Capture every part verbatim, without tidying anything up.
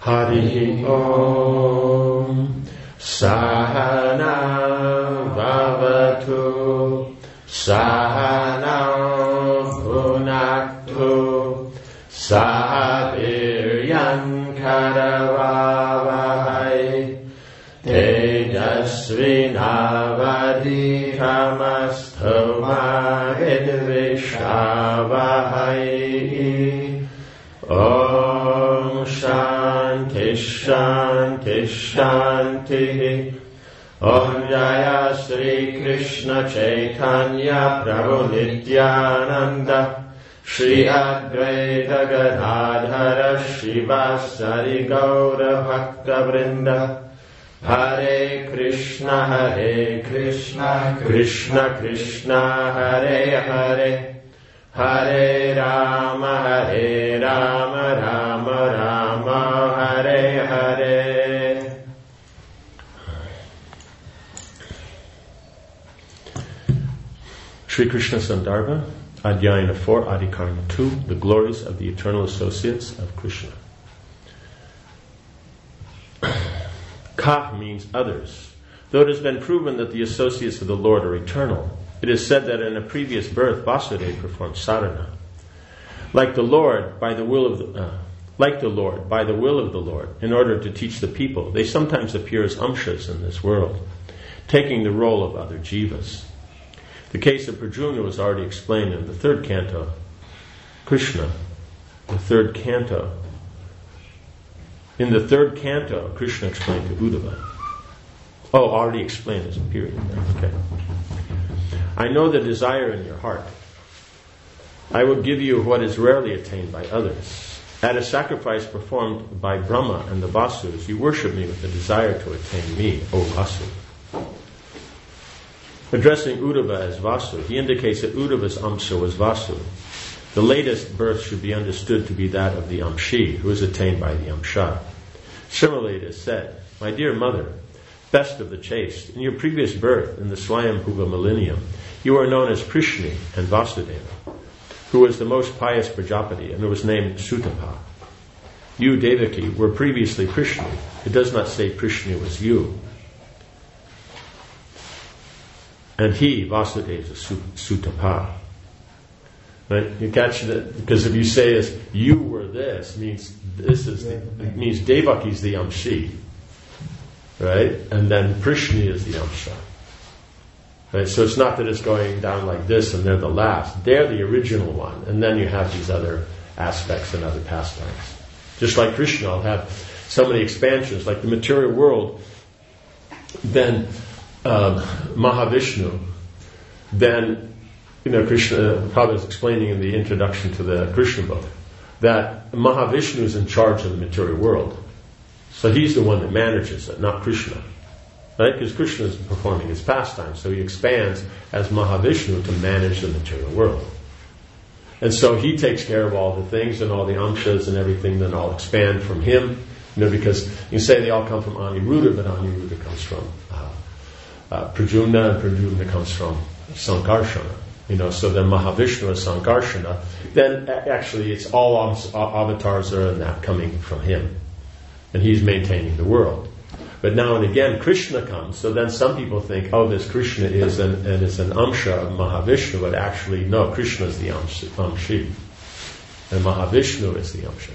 Hari Om. Sahana Vavatu Sahana Bhunaktu Sahaviryan Karavavahai Tejasvinavadhikamastu ma vidvishavahai. Om Shanti Shanti Shanti. Om Jaya Sri Krishna Chaitanya Prabhu Nityananda Shri Advaita Gadadhara Shivasari Gaura Bhakta Vrinda. Hare Krishna Hare Krishna Krishna Krishna Hare Hare Hare Rama Hare Rama Rama Rama Hare Hare. Sri Krishna Sandarbha, Adhyayana four, Adhikarma two, the glories of the eternal associates of Krishna. Ka means others. Though it has been proven that the associates of the Lord are eternal, it is said that in a previous birth Vasudeva performed sadhana. Like the Lord, by the will of the, uh, like the Lord, by the will of the Lord, in order to teach the people, they sometimes appear as amshas in this world, taking the role of other jivas. The case of Prajuna was already explained in the third canto. Krishna, the third canto. In the third canto, Krishna explained to Uddhava. Oh, already explained, there's a period there. Okay. I know the desire in your heart. I will give you what is rarely attained by others. At a sacrifice performed by Brahma and the Vasus, you worship me with the desire to attain me, O Vasu. Addressing Uddhava as Vasu, he indicates that Uddhava's Amsha was Vasu. The latest birth should be understood to be that of the Amshi, who is attained by the Amsha. Similarly, it is said, my dear mother, best of the chaste, in your previous birth, in the Swayambhuva millennium, you are known as Prishni and Vasudeva, who was the most pious Prajapati and who was named Sutapa. You, Devaki, were previously Prishni. It does not say Prishni was you. And he, Vasudeva, is Sutapa. Right? You catch that? Because if you say this, you were this, means this is the, it means Devaki's the Amshi. Right? And then Prishni is the Amsha. Right? So it's not that it's going down like this and they're the last. They're the original one. And then you have these other aspects and other pastimes. Just like Krishna will have so many expansions, like the material world, then uh, Mahavishnu, then, you know, Krishna, Prabhupada was explaining in the introduction to the Krishna book, that Mahavishnu is in charge of the material world. So he's the one that manages it, not Krishna. Right? Because Krishna is performing his pastime, so he expands as Mahavishnu to manage the material world. And so he takes care of all the things and all the amshas and everything, then all expand from him. You know, because you say they all come from Aniruddha, but Aniruddha comes from uh, uh, Prajuna, and Prajuna comes from Sankarshana. You know, so then Mahavishnu is Sankarshana. Then actually it's all avatars are in that coming from him. And he's maintaining the world. But now and again Krishna comes, so then some people think, oh, this Krishna is an, and it's an amsha of Mahavishnu, but actually no, Krishna is the amshi, amshi. And Mahavishnu is the amsha.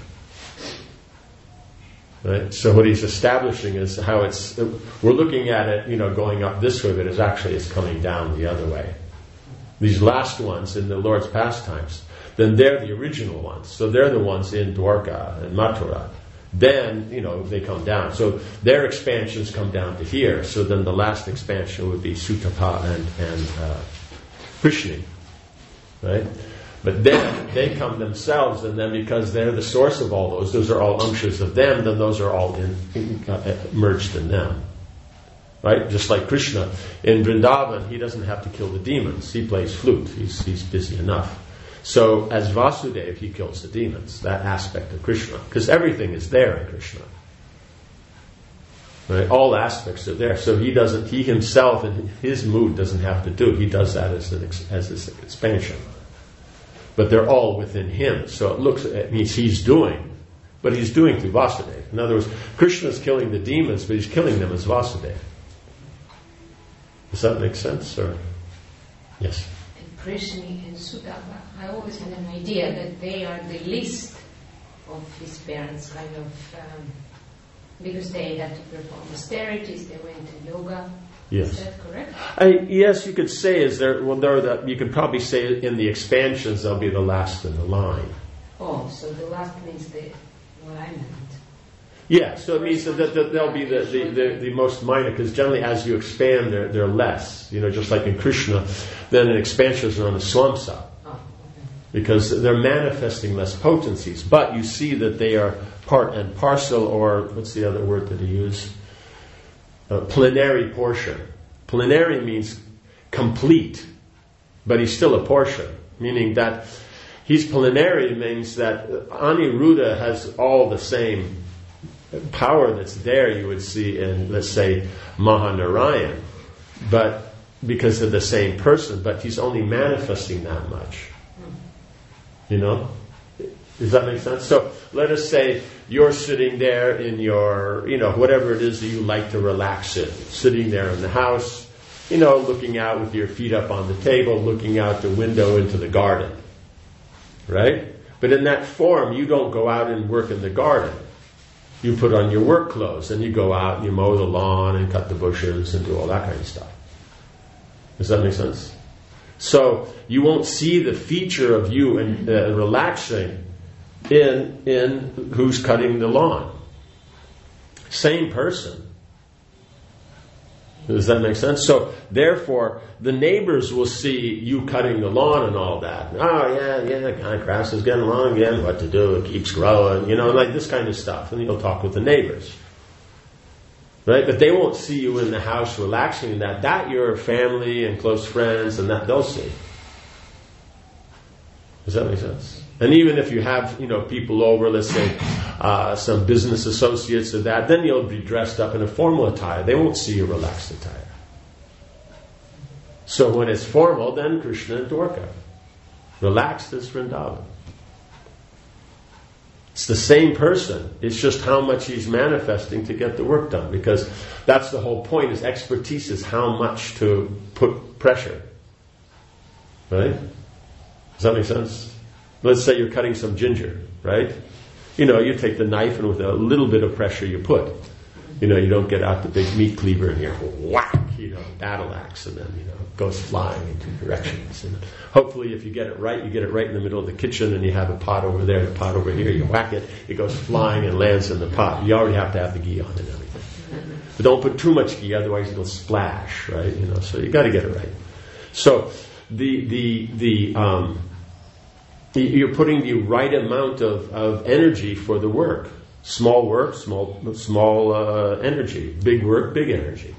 Right? So what he's establishing is how it's, we're looking at it, you know, going up this way, but it's actually it's coming down the other way. These last ones in the Lord's pastimes, then they're the original ones. So they're the ones in Dwarka and Mathura. Then, you know, they come down. So their expansions come down to here. So then the last expansion would be Sutapa and, and uh, Prishni. Right? But then they come themselves, and then because they're the source of all those, those are all amshas of them, then those are all in, in, uh, merged in them. Right? Just like Krishna. In Vrindavan, he doesn't have to kill the demons. He plays flute. He's, he's busy enough. So as Vasudeva, he kills the demons, that aspect of Krishna. Because everything is there in Krishna. Right? All aspects are there. So he doesn't, he himself in his mood doesn't have to do it. He does that as an as his expansion. But they're all within him. So it looks, it means he's doing but he's doing through Vasudeva. In other words, Krishna is killing the demons, but he's killing them as Vasudeva. Does that make sense? Or yes? And Prishni and Sudava, I always had an idea that they are the least of his parents, kind of, um, because they had to perform austerities, they went to yoga. Yes. Is that correct? I, yes, you could say is there. Well, there the, you could probably say in the expansions they'll be the last in the line. Oh, so the last means the what I meant. Yeah, so it means that, that, that they'll be the, the, the, the most minor, because generally as you expand, they're, they're less. You know, just like in Krishna, then in expansions are on the swamsa. Oh, okay. Because they're manifesting less potencies. But you see that they are part and parcel, or what's the other word that he used? Uh, plenary portion. Plenary means complete, but he's still a portion. Meaning that he's plenary means that Aniruddha has all the same power that's there, you would see in, let's say, Mahanarayan, but because of the same person, but he's only manifesting that much. You know? Does that make sense? So let us say you're sitting there in your, you know, whatever it is that you like to relax in, sitting there in the house, you know, looking out with your feet up on the table, looking out the window into the garden. Right? But in that form, you don't go out and work in the garden. You put on your work clothes and you go out and you mow the lawn and cut the bushes and do all that kind of stuff. Does that make sense? So you won't see the feature of you and uh, relaxing in in who's cutting the lawn. Same person. Does that make sense? So therefore, the neighbors will see you cutting the lawn and all that. Oh yeah, yeah, the kind of grass is getting long again. What to do? It keeps growing. You know, like this kind of stuff. And you'll talk with the neighbors, right? But they won't see you in the house relaxing in that. That your family and close friends, and that they'll see. Does that make sense? And even if you have, you know, people over, let's say, uh, some business associates or that, then you'll be dressed up in a formal attire. They won't see your relaxed attire. So when it's formal, then Krishna and Dwarka. Relaxed is Vrindavan. It's the same person. It's just how much he's manifesting to get the work done. Because that's the whole point, is expertise is how much to put pressure. Right? Does that make sense? Let's say you're cutting some ginger, right? You know, you take the knife and with a little bit of pressure you put. You know, you don't get out the big meat cleaver and you're whack, you know, battle axe, and then, you know, it goes flying in two directions. And hopefully if you get it right, you get it right in the middle of the kitchen and you have a pot over there, the pot over here, you whack it, it goes flying and lands in the pot. You already have to have the ghee on and everything. But don't put too much ghee, otherwise it'll splash, right? You know, so you got to get it right. So the, the, the, um, you're putting the right amount of, of energy for the work. Small work, small small uh, energy. Big work, big energy.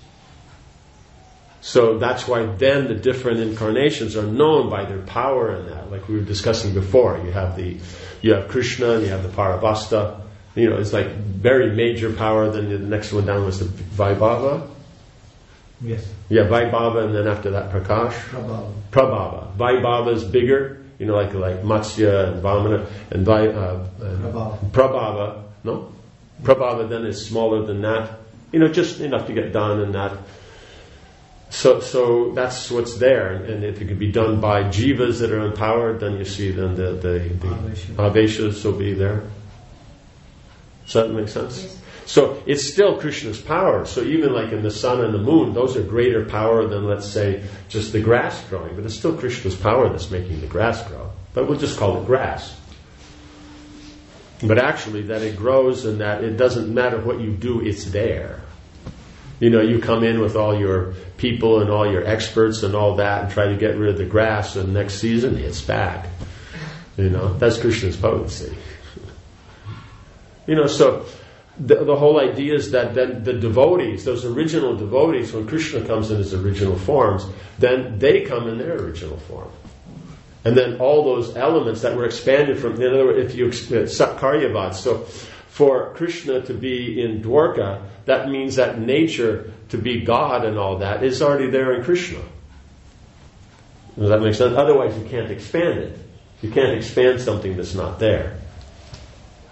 So that's why then the different incarnations are known by their power in that. Like we were discussing before, you have the you have Krishna and you have the Paravasta. You know, it's like very major power. Then the next one down was the Vaibhava. Yes. Yeah, Vaibhava, and then after that Prakash. Prabhava. Prabhava. Vaibhava is bigger. You know, like like Matsya and Vamana and Vi, uh, Prabhava. Prabhava. No? Prabhava then is smaller than that. You know, just enough to get done and that. So so that's what's there. And if it could be done by jivas that are empowered, then you see then the, the, the aveshas will be there. Does that make sense? Yes. So it's still Krishna's power. So even like in the sun and the moon, those are greater power than, let's say, just the grass growing. But it's still Krishna's power that's making the grass grow. But we'll just call it grass. But actually that it grows and that it doesn't matter what you do, it's there. You know, you come in with all your people and all your experts and all that and try to get rid of the grass, and next season it's back. You know, that's Krishna's potency. You know, so The, the whole idea is that then the devotees, those original devotees, when Krishna comes in his original forms, then they come in their original form. And then all those elements that were expanded from, in other words, if you, Satkaryavat, so for Krishna to be in Dwarka, that means that nature to be God and all that is already there in Krishna. Does that make sense? Otherwise you can't expand it. You can't expand something that's not there.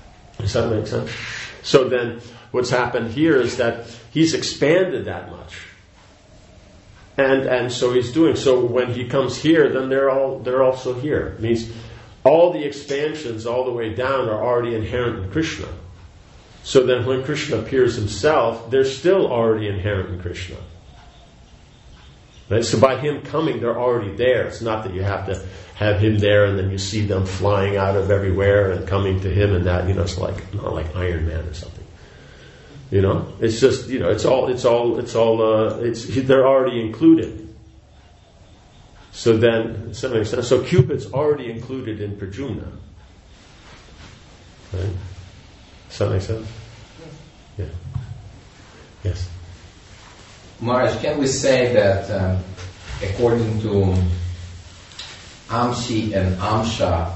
Does that make sense? So then what's happened here is that he's expanded that much. And and so he's doing so when he comes here, then they're all they're also here. It means all the expansions all the way down are already inherent in Krishna. So then when Krishna appears himself, they're still already inherent in Krishna. Right? So by him coming, they're already there. It's not that you have to have him there and then you see them flying out of everywhere and coming to him and that, you know, it's like not like Iron Man or something. You know? It's just, you know, it's all it's all it's all uh, it's they're already included. So then does that make sense? So Cupid's already included in Pradyumna. Right? Does that make sense? Yeah. Yes. Maharaj, can we say that um, according to Amshi and Amsha,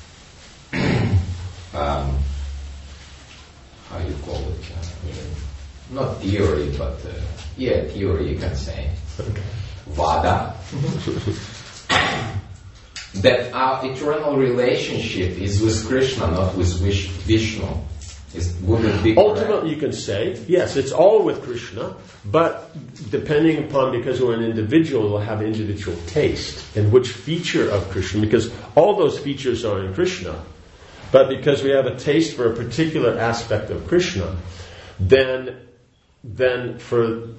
um, how you call it? Uh, not theory, but uh, yeah, theory you can say. Okay. Vada. That our eternal relationship is with Krishna, not with Vish- Vishnu. Is, would it be correct? Ultimately, you can say, yes, it's all with Krishna, but depending upon, because we're an individual, we'll have individual taste and which feature of Krishna, because all those features are in Krishna, but because we have a taste for a particular aspect of Krishna, then, then for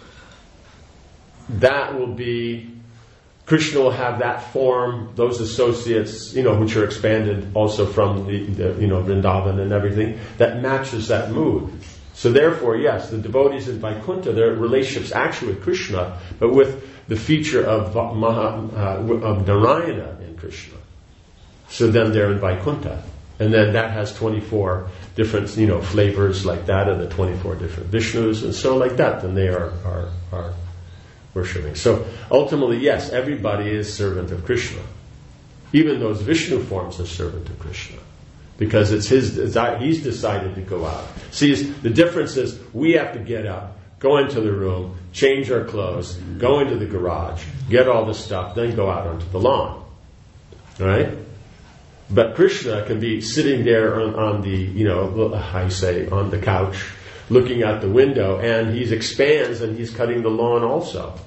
that will be, Krishna will have that form, those associates, you know, which are expanded also from the, the, you know, Vrindavan and everything, that matches that mood. So therefore, yes, the devotees in Vaikuntha, their relationships actually with Krishna, but with the feature of Maha, uh, of Narayana in Krishna. So then they're in Vaikuntha. And then that has twenty-four different, you know, flavors like that, and the twenty-four different Vishnus, and so like that, then they are, are, are worshipping. So ultimately, yes, everybody is servant of Krishna. Even those Vishnu forms are servant of Krishna. Because it's his desire, he's decided to go out. See, the difference is we have to get up, go into the room, change our clothes, go into the garage, get all the stuff, then go out onto the lawn. Right? But Krishna can be sitting there on, on the, you know, I say, on the couch, looking out the window, and he expands and he's cutting the lawn also.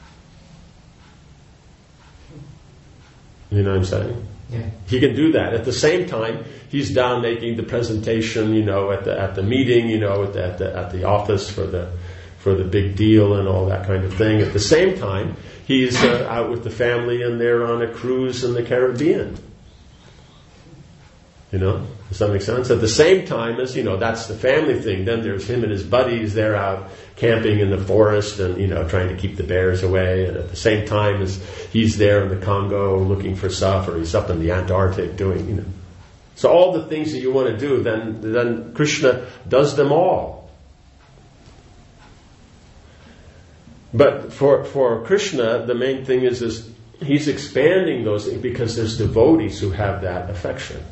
You know what I'm saying? Yeah. He can do that. At the same time, he's down making the presentation, you know, at the at the meeting, you know, at the at the, at the office for the for the big deal and all that kind of thing. At the same time, he's uh, out with the family and they're on a cruise in the Caribbean. You know, does that make sense? At the same time as, you know, that's the family thing. Then there's him and his buddies. They're out camping in the forest and, you know, trying to keep the bears away. And at the same time as he's there in the Congo looking for stuff, or he's up in the Antarctic doing, you know. So all the things that you want to do, then then Krishna does them all. But for for Krishna, the main thing is is he's expanding those because there's devotees who have that affection.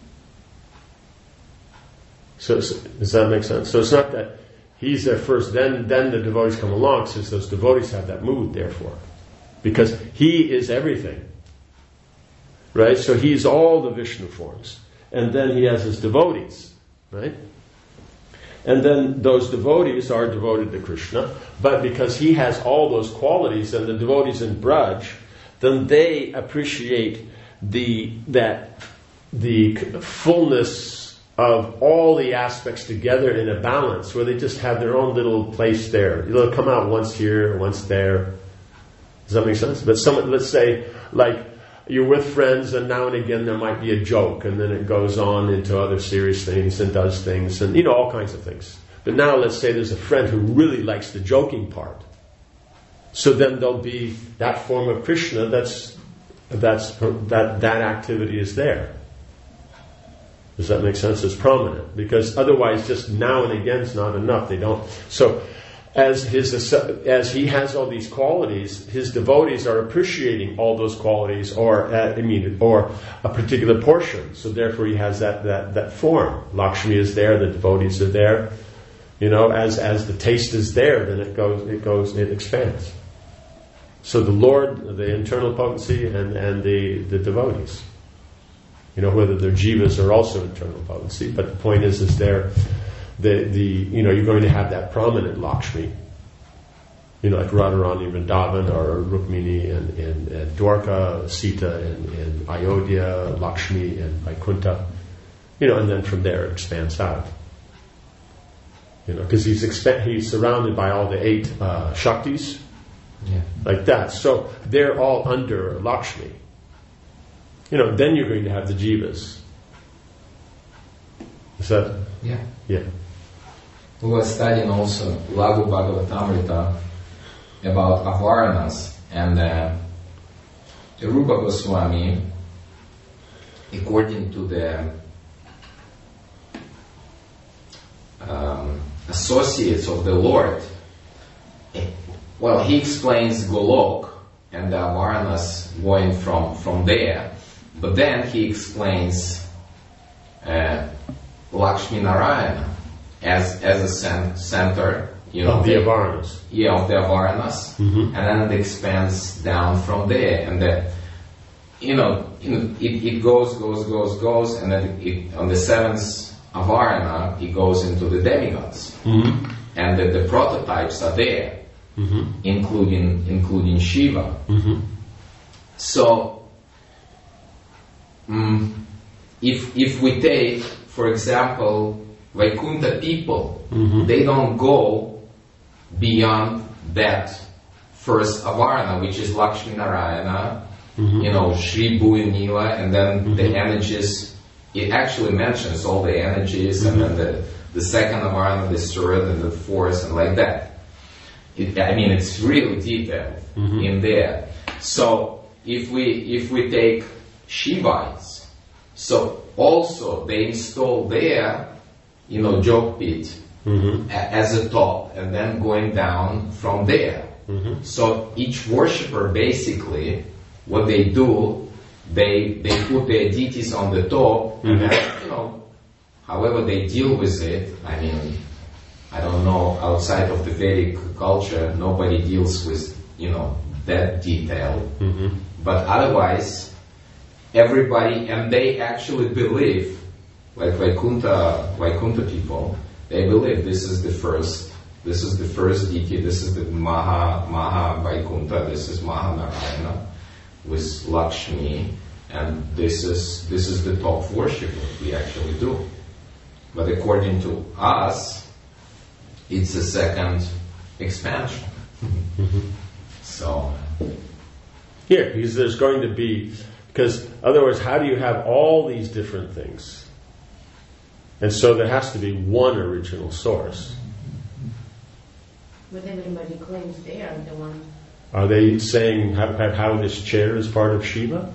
So, so does that make sense? So it's not that he's there first, then then the devotees come along, since those devotees have that mood, therefore. Because he is everything. Right? So he's all the Vishnu forms. And then he has his devotees. Right? And then those devotees are devoted to Krishna, but because he has all those qualities, and the devotees in Braj, then they appreciate the that the fullness of all the aspects together in a balance, where they just have their own little place there. They'll come out once here, once there. Does that make sense? But someone, let's say, like, you're with friends and now and again there might be a joke, and then it goes on into other serious things and does things and, you know, all kinds of things. But now let's say there's a friend who really likes the joking part. So then there'll be that form of Krishna that's, that's, that, that activity is there. Does that make sense? It's prominent. Because otherwise just now and again is not enough. They don't. So as his as he has all these qualities, his devotees are appreciating all those qualities, or uh, I mean, or a particular portion. So therefore he has that, that, that form. Lakshmi is there, the devotees are there. You know, as as the taste is there, then it goes it goes it expands. So the Lord, the internal potency, and, and the, the devotees. You know, whether their jivas are also internal potency. But the point is, is there, the, the, you know, you're going to have that prominent Lakshmi. You know, like Radharani Vrindavan or Rukmini and, and, and Dwarka, Sita and, and Ayodhya, Lakshmi and Vaikuntha. You know, and then from there it expands out. You know, because he's exp- he's surrounded by all the eight uh, Shaktis. Yeah. Like that. So they're all under Lakshmi. You know, then you're going to have the jivas. Is that? Yeah. Yeah. We were studying also Laghu Bhagavatamrita about Avaranas, and uh, Rupa Goswami, according to the um, associates of the Lord, well, he explains Golok and the Avaranas going from, from there, but then he explains uh, Lakshmi Narayana as as a cent- center, you know, Of the Avaranas. yeah, of the Avaranas, Mhm. and then it expands down from there, and the, you know, you know it, it goes, goes, goes, goes, and then it, it, on the seventh Avarana, it goes into the demigods, Mm-hmm. and the, the prototypes are there, Mm-hmm. including including Shiva. Mm-hmm. So, mm, if if we take, for example, Vaikuntha people, Mhm. they don't go beyond that first Avarana, which is Lakshmi Narayana, Mhm. you know, Shri Bhuya Nila, and then the Mhm. energies. It actually mentions all the energies, and then the the second Avarana, the third, and the fourth, and like that. It, I mean, it's really detailed Mhm. in there. So if we if we take Shivites, so also they install there, you know, Jogpit Mm-hmm. a- as a top, and then going down from there. Mm-hmm. So each worshipper basically, what they do, they they put their deities on the top, and Mhm. then, you know, however they deal with it. I mean, I don't know, outside of the Vedic culture, nobody deals with, you know, that detail. Mm-hmm. But otherwise, everybody, and they actually believe, like Vaikuntha, Vaikuntha people, they believe this is the first, this is the first deity, this is the Maha, Maha Vaikuntha, this is Maha Narayana with Lakshmi, and this is, this is the top worship that we actually do. But according to us, it's a second expansion. So, Yeah, because there's going to be, because otherwise, how do you have all these different things? And so there has to be one original source. But everybody claims they are the one. Are they saying how, how this chair is part of Shiva?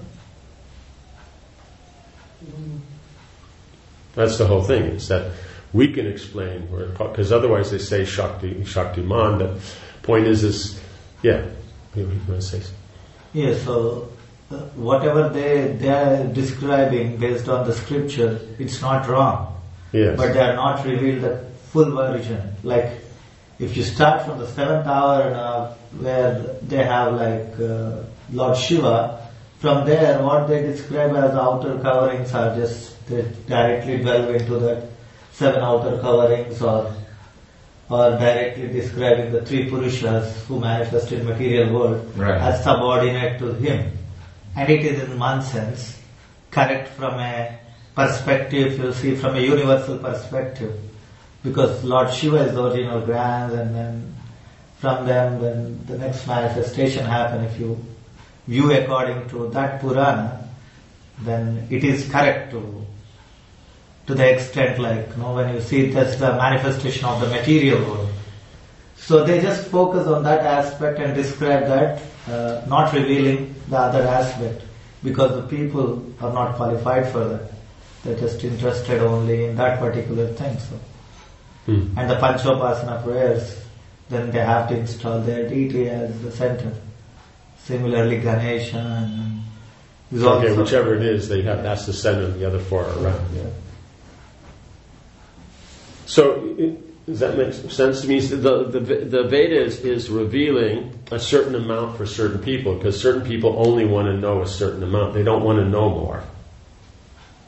Mm. That's the whole thing, is that we can explain, because otherwise they say Shakti, Shaktiman. The point is, is, yeah, you want to say something? Yeah, so uh, whatever they, they are describing based on the scripture, it's not wrong. Yes. But they are not revealed the full version. Like, if you start from the seventh hour and uh, where they have like uh, Lord Shiva, from there what they describe as outer coverings are just, they directly delve into that seven outer coverings, or or directly describing the three Purushas who manifest in material world Right. as subordinate to him. And it is in one sense correct from a perspective, you see, from a universal perspective. Because Lord Shiva is the original grand, and then from them when the next manifestation happen, if you view according to that Purana, then it is correct to to the extent like, you know, when you see that's the manifestation of the material world. So they just focus on that aspect and describe that, uh, not revealing the other aspect, because the people are not qualified for that. They're just interested only in that particular thing. So, Hmm. and the Panchopasana prayers, then they have to install their deity as the center. Similarly, Ganesha and is Okay, also- whichever it is, they have, that's the center, and the other four are around. Yeah. So, it, does that make sense to me? The, the, the Veda is, is revealing a certain amount for certain people, because certain people only want to know a certain amount. They don't want to know more.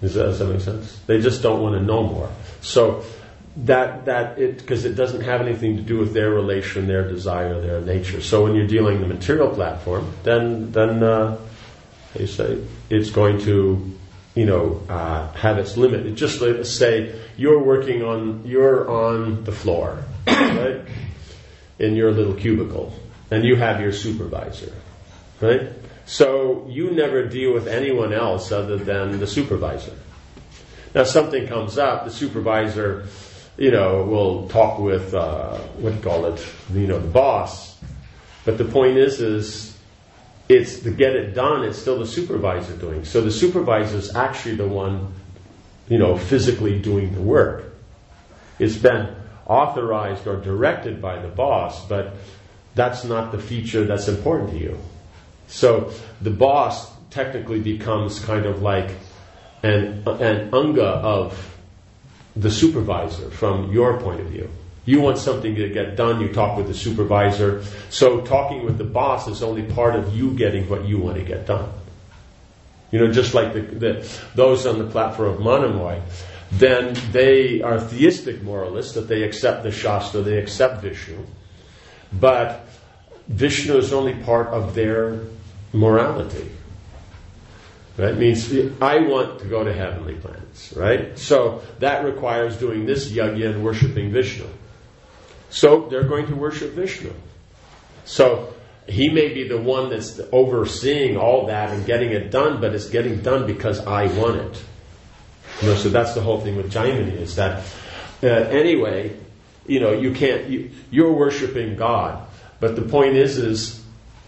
Does that, does that make sense? They just don't want to know more. So that that it because it doesn't have anything to do with their relation, their desire, their nature. So when you're dealing the material platform, then then uh, they say it's going to, you know, uh, have its limit. It just like say you're working on you're on the floor, right, in your little cubicle, and you have your supervisor, right? So you never deal with anyone else other than the supervisor. Now something comes up, the supervisor, you know, will talk with uh, what do you call it, you know, the boss. But the point is, is it's to get it done. It's still the supervisor doing. So the supervisor is actually the one, you know, physically doing the work. It's been authorized or directed by the boss, but that's not the feature that's important to you. So the boss technically becomes kind of like an an anga of the supervisor from your point of view. You want something to get done, you talk with the supervisor. So talking with the boss is only part of you getting what you want to get done. You know, just like the, the those on the platform of Manamoy, then they are theistic moralists, that they accept the Shastra, they accept Vishnu. But Vishnu is only part of their morality. Right? It means I want to go to heavenly planets, right? So that requires doing this yajna and worshipping Vishnu. So they're going to worship Vishnu. So he may be the one that's overseeing all that and getting it done, but it's getting done because I want it. You know, so that's the whole thing with Jaimini, is that uh, anyway, you know, you can't, you, you're worshiping God, but the point is, is,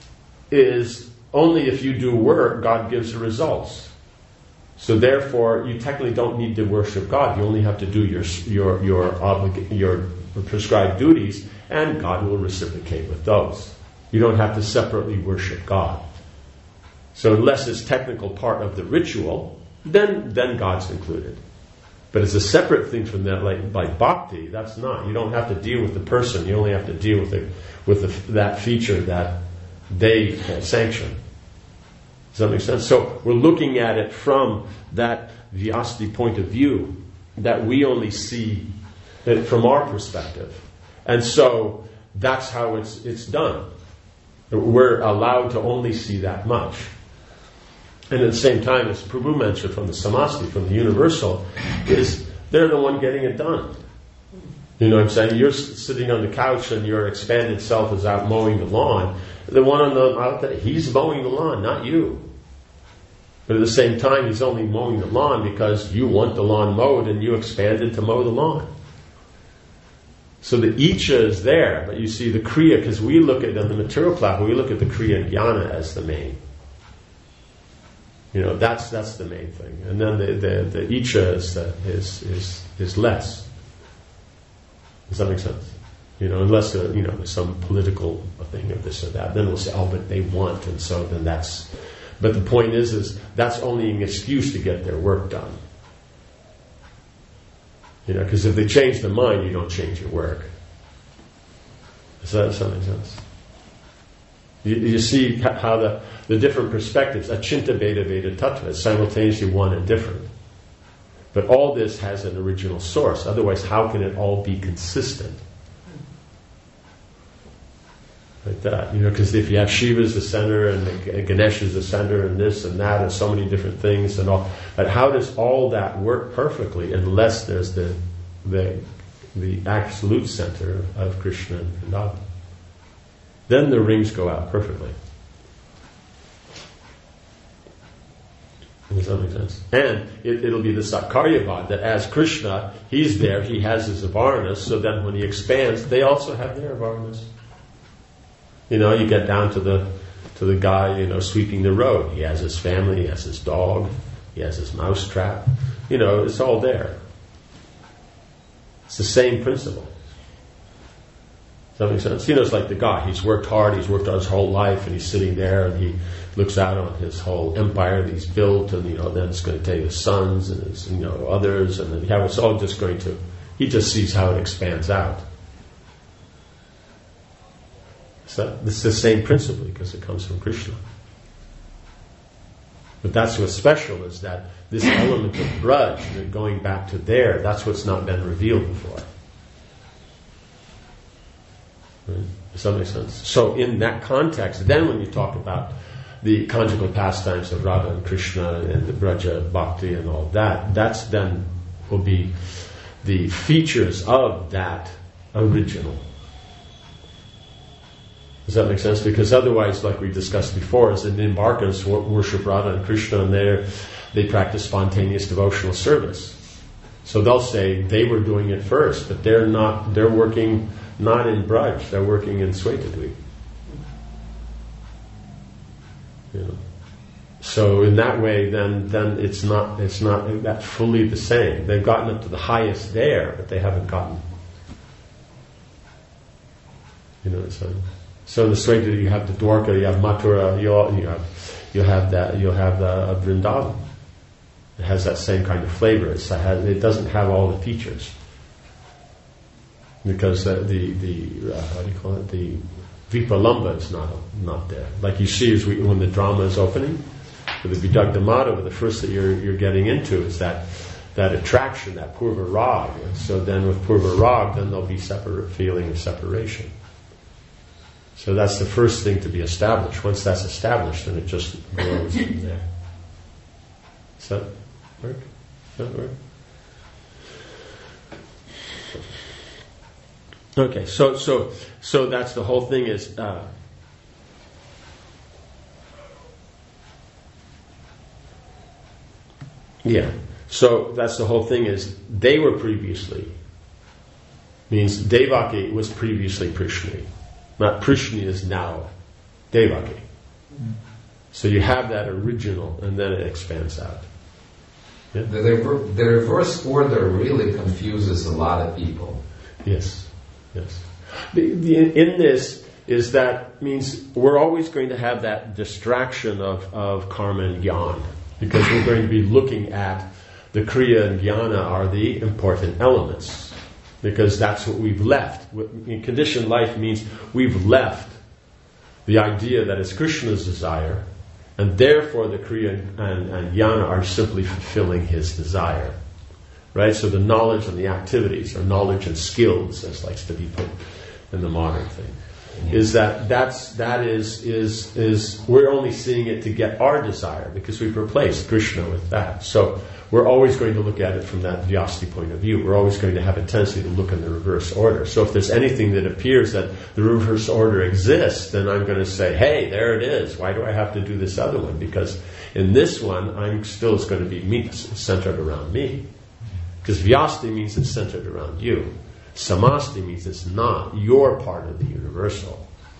is only if you do work, God gives the results. So therefore, you technically don't need to worship God. You only have to do your your your oblig- your prescribed duties, and God will reciprocate with those. You don't have to separately worship God. So unless it's technical part of the ritual, then then God's included. But it's a separate thing from that, like like bhakti. That's not. You don't have to deal with the person. You only have to deal with the with the, that feature that they uh, sanction. Does that make sense? So we're looking at it from that Vyasdi point of view, that we only see it from our perspective. And so that's how it's it's done. We're allowed to only see that much. And at the same time, as Prabhu mentioned from the Samasti, from the universal, is they're the one getting it done. You know what I'm saying? You're sitting on the couch and your expanded self is out mowing the lawn. The one on the out there, he's mowing the lawn, not you. But at the same time, he's only mowing the lawn because you want the lawn mowed and you expanded to mow the lawn. So the Icha is there, but you see the Kriya, because we look at, on the material platform, we look at the Kriya and Jnana as the main. You know, that's that's the main thing. And then the, the, the Icha is, the, is, is, is less. Does that make sense? You know, unless uh, you know there's some political thing or this or that, then we'll say, oh, but they want, and so then that's. But the point is, is that's only an excuse to get their work done. You know, because if they change their mind, you don't change your work. Does that, does that make sense? You, you see how the, the different perspectives, Achinta Veda Veda Tattva, is simultaneously one and different. But all this has an original source. Otherwise, how can it all be consistent? Like that, you know, because if you have Shiva as the center and Ganesh as the center and this and that and so many different things and all, but how does all that work perfectly unless there's the the the absolute center of Krishna and Vrindavan? Then the rings go out perfectly. Does that make sense? And it, it'll be the Sakarya-vad, that as Krishna, he's there, he has his avarnas, so then when he expands, they also have their avarnas. You know, you get down to the to the guy, you know, sweeping the road. He has his family, he has his dog, he has his mouse trap. You know, it's all there. It's the same principle. Does that make sense? You know, it's like the guy. He's worked hard, he's worked on his whole life, and he's sitting there and he looks out on his whole empire that he's built, and, you know, then it's going to take his sons and his, you know, others, and then how it's all just going to, he just sees how it expands out. So it's the same principle because it comes from Krishna. But that's what's special, is that this element of Braj, going back to there, that's what's not been revealed before. Right? Does that make sense? So in that context, then when you talk about the conjugal pastimes of Radha and Krishna and the Braja Bhakti and all that, that's then will be the features of that original. Does that make sense? Because otherwise, like we discussed before, is that Nimbarkas worship Radha and Krishna, and they they practice spontaneous devotional service. So they'll say they were doing it first, but they're not. They're working not in Braj. They're working in Svetadvip. You know. So in that way, then then it's not it's not that fully the same. They've gotten up to the highest there, but they haven't gotten. You know what I'm saying? So in the Svetadvip, you have the Dwarka, you have Mathura, you all, you have you have that you have the uh, Vrindavan. It has that same kind of flavor. It's, it, has, it doesn't have all the features because uh, the the uh, how do you call it, the Vipralamba is not not there. Like you see, as we, when the drama is opening, with the Vidagdha Madhava, the first that you're you're getting into is that that attraction, that Purva Rag. And so then with Purva Rag, then there'll be separate feeling of separation. So that's the first thing to be established. Once that's established, then it just grows from there. Does that work? Does that work? Okay, so so so that's the whole thing is uh, yeah. So that's the whole thing is they were previously means Devaki was previously Prishni. Not Prishni is now Devaki. Mm. So you have that original, and then it expands out. Yeah? The, rever- the reverse order really confuses a lot of people. Yes, yes. The, the, in this is that means we're always going to have that distraction of, of karma and jnana, because we're going to be looking at the kriya and jnana are the important elements. Because that's what we've left. In conditioned life means we've left the idea that it's Krishna's desire, and therefore the Kriya and, and Jnana are simply fulfilling his desire. Right? So the knowledge and the activities, or knowledge and skills, as likes to be put in the modern thing, is that that's that is is is we're only seeing it to get our desire, because we've replaced Krishna with that. So we're always going to look at it from that Vyasti point of view. We're always going to have a tendency to look in the reverse order. So if there's anything that appears that the reverse order exists, then I'm going to say, hey, there it is. Why do I have to do this other one? Because in this one, I'm still it's going to be me, centered around me. Because Vyasti means it's centered around you. Samasti means it's not. You're part of the universal.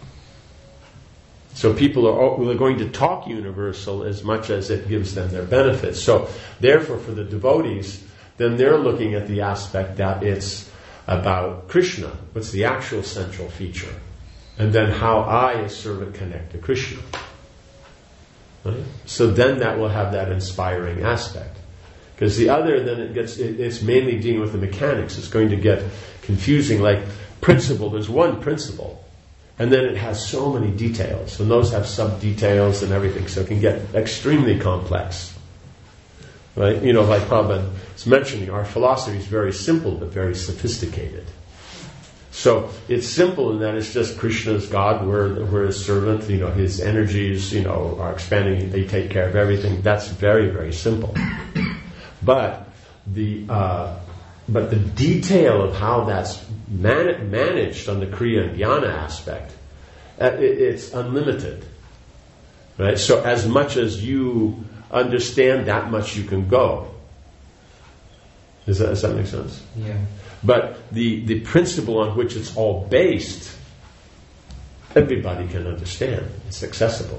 So people are, are going to talk universal as much as it gives them their benefits. So therefore for the devotees, then they're looking at the aspect that it's about Krishna. What's the actual central feature? And then how I as servant connect to Krishna. Right? So then that will have that inspiring aspect. Because the other, then it gets, it, it's mainly dealing with the mechanics. It's going to get confusing. Like principle, there's one principle. And then it has so many details. And those have sub-details and everything. So it can get extremely complex. Right? You know, like Prabhupada is mentioning, our philosophy is very simple but very sophisticated. So it's simple in that it's just Krishna's God, we're, we're his servant, you know, his energies, you know, are expanding, they take care of everything. That's very, very simple. But the uh, but the detail of how that's man- managed on the Kriya and Jnana aspect, uh, it, it's unlimited. Right? So as much as you understand, that much you can go. Does that, does that make sense? Yeah. But the, the principle on which it's all based, everybody can understand. It's accessible.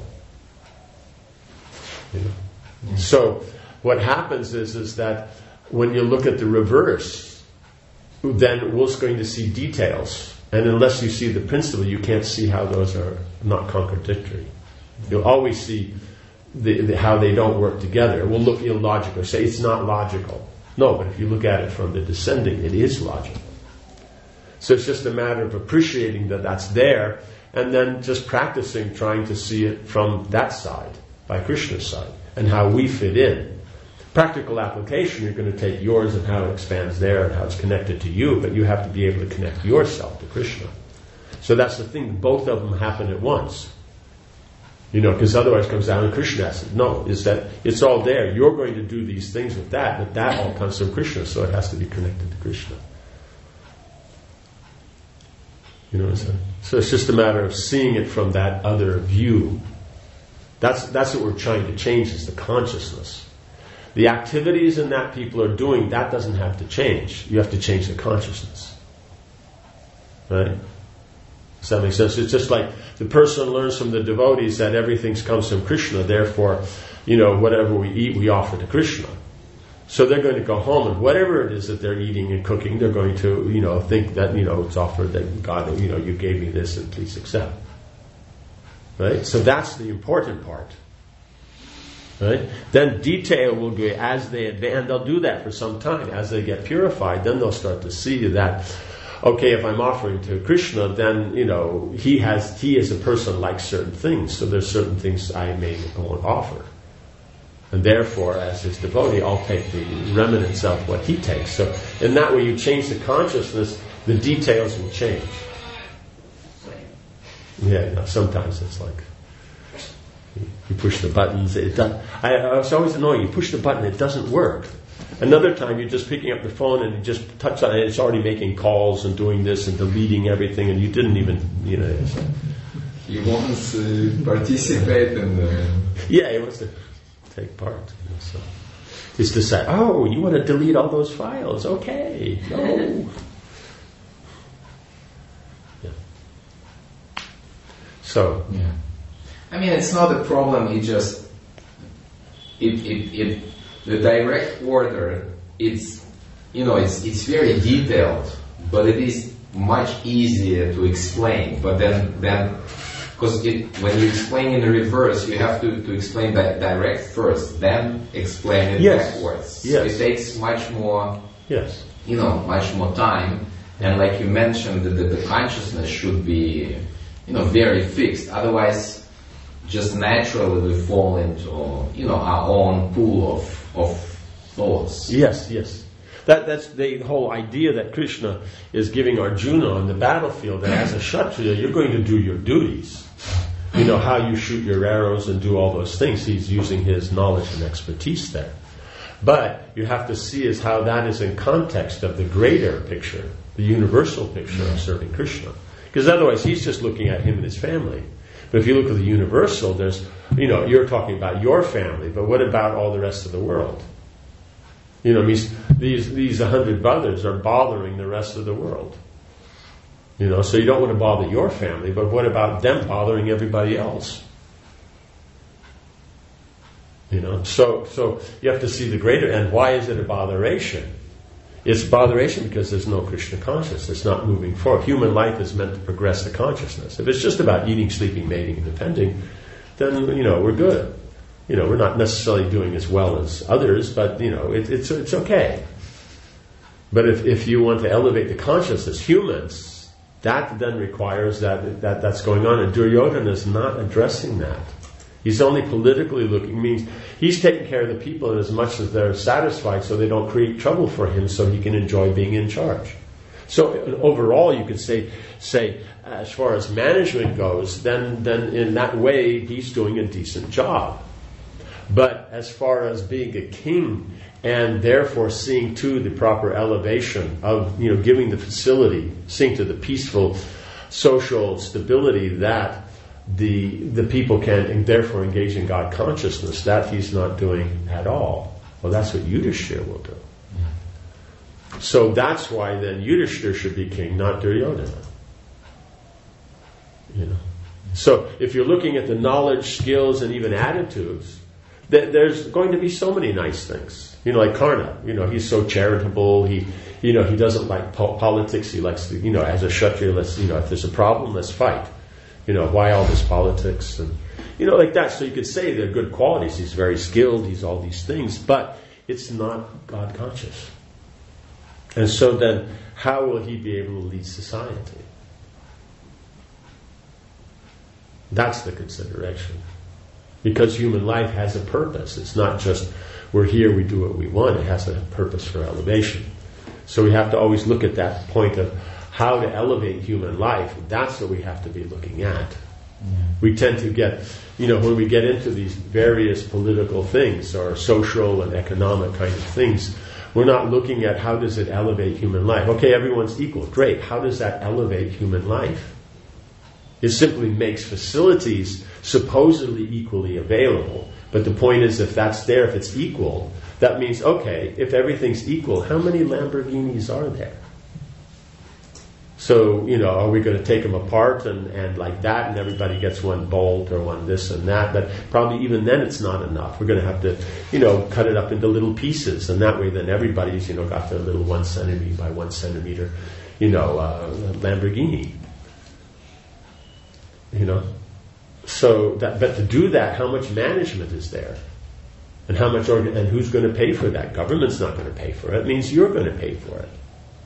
You know? Yeah. So what happens is, is that when you look at the reverse, then we're going to see details. And unless you see the principle, you can't see how those are not contradictory. You'll always see the, the, how they don't work together. It will look illogical. Say it's not logical. No, but if you look at it from the descending, it is logical. So it's just a matter of appreciating that that's there, and then just practicing trying to see it from that side. by Krishna's side, and how we fit in. Practical application, you're going to take yours and how it expands there and how it's connected to you, but you have to be able to connect yourself to Krishna. So that's the thing, both of them happen at once. You know, because otherwise it comes down to Krishna. No, is that it's all there. You're going to do these things with that, but that all comes from Krishna, so it has to be connected to Krishna. You know what I'm saying? So it's just a matter of seeing it from that other view. That's that's what we're trying to change, is the consciousness. The activities in that people are doing, that doesn't have to change. You have to change the consciousness. Right? Does that make sense? It's just like the person learns from the devotees that everything comes from Krishna, therefore, you know, whatever we eat, we offer to Krishna. So they're going to go home, and whatever it is that they're eating and cooking, they're going to, you know, think that, you know, it's offered that God, you know, you gave me this and please accept. Right? So that's the important part. Right? Then detail will go as they advance, and they'll do that for some time. As they get purified, then they'll start to see that, okay, if I'm offering to Krishna, then, you know, he has, he as a person likes certain things, so there's certain things I may won't offer. And therefore, as his devotee, I'll take the remnants of what he takes. So in that way you change the consciousness, the details will change. Yeah, you know, sometimes it's like, you push the buttons, it does, I, I was always annoying, you push the button, it doesn't work. Another time you're just picking up the phone and you just touch on it, it's already making calls and doing this and deleting everything, and you didn't even, you know. It's like, he wants to participate in the... Yeah, he wants to take part. You know, so. It's to say, oh, you want to delete all those files? Okay, no. Yeah. So, yeah. I mean, it's not a problem, it just, it, it, it, the direct order, it's, you know, it's, it's very detailed, but it is much easier to explain. But then, then, because when you explain in the reverse, you have to, to explain that direct first, then explain it yes. backwards. Yes. It takes much more, yes. you know, much more time. And like you mentioned, the, the, the consciousness should be, you know, very fixed. Otherwise, just naturally we fall into, you know, our own pool of, of thoughts. Yes, yes. That, that's the whole idea that Krishna is giving Arjuna on the battlefield, that as a Kshatriya, you're going to do your duties. You know, how you shoot your arrows and do all those things. He's using his knowledge and expertise there. But you have to see is how that is in context of the greater picture, the universal picture of serving Krishna. Because otherwise he's just looking at him and his family. But if you look at the universal, there's, you know, you're talking about your family, but what about all the rest of the world? You know, these these these a hundred brothers are bothering the rest of the world. You know, so you don't want to bother your family, but what about them bothering everybody else? You know, so so you have to see the greater, and why is it a botheration? It's botheration because there's no Krishna consciousness. It's not moving forward. Human life is meant to progress the consciousness. If it's just about eating, sleeping, mating, and depending, then, you know, we're good. You know, we're not necessarily doing as well as others, but, you know, it, it's it's okay. But if, if you want to elevate the consciousness, humans, that then requires that, that that's going on. And Duryodhana is not addressing that. He's only politically looking, means he's taking care of the people in as much as they're satisfied so they don't create trouble for him so he can enjoy being in charge. So overall you could say, say as far as management goes, then, then in that way he's doing a decent job. But as far as being a king and therefore seeing to the proper elevation of, you know, giving the facility, seeing to the peaceful social stability that the the people can and therefore engage in God consciousness, that he's not doing at all. Well, that's what Yudhishthira will do. So that's why then Yudhishthira should be king, not Duryodhana. You know. So if you're looking at the knowledge, skills, and even attitudes, th- there's going to be so many nice things. You know, like Karna. You know, he's so charitable. He, you know, he doesn't like po- politics. He likes to, you know, as a Kshatriya, let's, you know, if there's a problem, let's fight. You know, why all this politics? And, you know, like that. So you could say they're good qualities. He's very skilled. He's all these things. But it's not God conscious. And so then, how will he be able to lead society? That's the consideration. Because human life has a purpose. It's not just we're here, we do what we want. It has a purpose for elevation. So we have to always look at that point of how to elevate human life. That's what we have to be looking at. Yeah. We tend to get, you know, when we get into these various political things or social and economic kind of things, we're not looking at how does it elevate human life. Okay, everyone's equal. Great. How does that elevate human life? It simply makes facilities supposedly equally available. But the point is, if that's there, if it's equal, that means, okay, if everything's equal, how many Lamborghinis are there? So, you know, are we going to take them apart and, and like that, and everybody gets one bolt or one this and that? But probably even then it's not enough. We're going to have to, you know, cut it up into little pieces, and that way then everybody's, you know, got their little one centimeter by one centimeter, you know, uh, Lamborghini. You know, so that, but to do that, how much management is there, and how much, organ- and who's going to pay for that? Government's not going to pay for it. It means you're going to pay for it.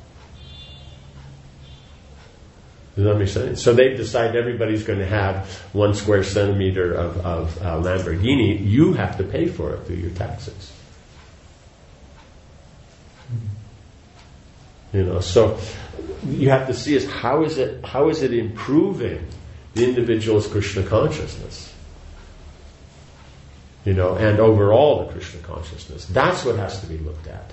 Does that make sense? So they've decided everybody's going to have one square centimeter of, of uh, Lamborghini. You have to pay for it through your taxes. You know, so you have to see is how is it how is it improving the individual's Krishna consciousness, you know, and overall the Krishna consciousness. That's what has to be looked at.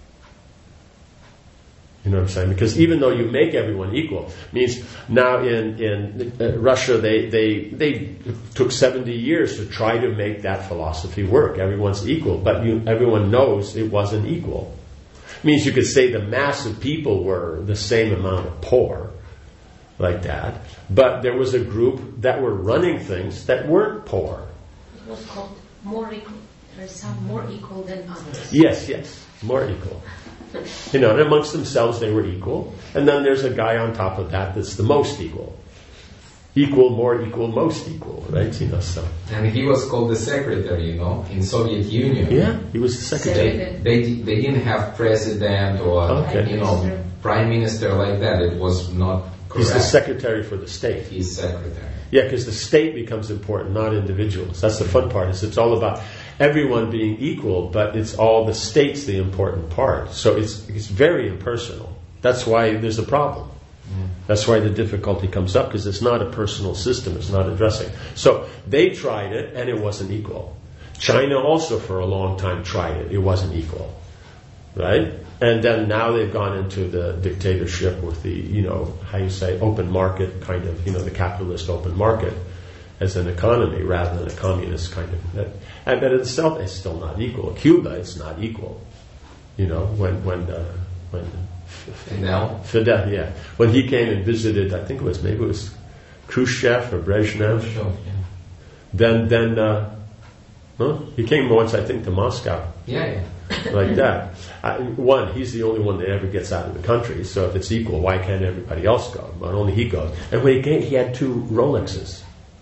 You know what I'm saying? Because even though you make everyone equal, means now in in uh, Russia they they they took seventy years to try to make that philosophy work. Everyone's equal, but you, everyone knows it wasn't equal. It means you could say the mass of people were the same amount of poor, like that. But there was a group that were running things that weren't poor. It was called more equal. There are some more equal than others. Yes, yes, more equal. You know, and amongst themselves they were equal. And then there's a guy on top of that that's the most equal. Equal, more equal, most equal, right? You know, so. And he was called the secretary, you know, in Soviet Union. Yeah, he was the secretary. They, they, they didn't have president or, okay. you know, prime minister like that. It was not correct. He's the secretary for the state. He's secretary. Yeah, because the state becomes important, not individuals. That's the fun part. Is it's all about everyone being equal, but it's all the state's the important part. So it's it's very impersonal. That's why there's a problem. Mm. That's why the difficulty comes up, because it's not a personal system. It's not addressing. So they tried it, and it wasn't equal. China also for a long time tried it. It wasn't equal, right? And then now they've gone into the dictatorship with the, you know, how you say, open market kind of, you know, the capitalist open market as an economy rather than a communist kind of. And but itself, it's still not equal. Cuba, it's not equal. You know, when when uh, when Fidel, Fidel, yeah, when he came and visited, I think it was maybe it was Khrushchev or Brezhnev. Sure, yeah. Then then, uh, huh? He came once, I think, to Moscow. Yeah, yeah. Like that. I, one, he's the only one that ever gets out of the country, so if it's equal, why can't everybody else go? But only he goes. And when he came, he had two Rolexes.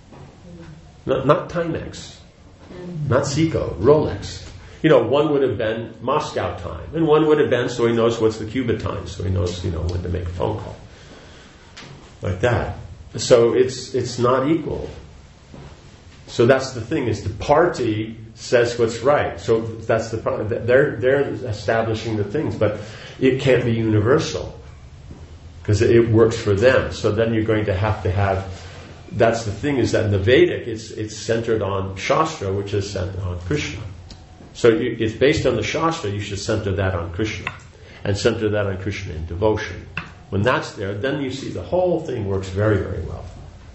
Not, not Timex, not Seiko, Rolex. You know, one would have been Moscow time, and one would have been so he knows what's the Cuba time, so he knows, you know, when to make a phone call. Like that. So it's it's not equal. So that's the thing, is the party says what's right. So that's the problem. They're, they're establishing the things, but it can't be universal because it works for them. So then you're going to have to have, that's the thing, is that in the Vedic, it's, it's centered on Shastra, which is centered on Krishna. So you, it's based on the Shastra, you should center that on Krishna and center that on Krishna in devotion. When that's there, then you see the whole thing works very, very well.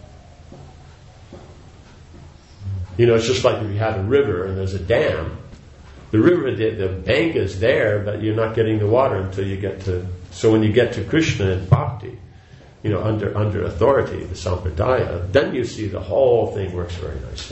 You know, it's just like if you have a river and there's a dam. The river, the, the bank is there, but you're not getting the water until you get to... So when you get to Krishna and Bhakti, you know, under under authority, the Sampradaya, then you see the whole thing works very nicely.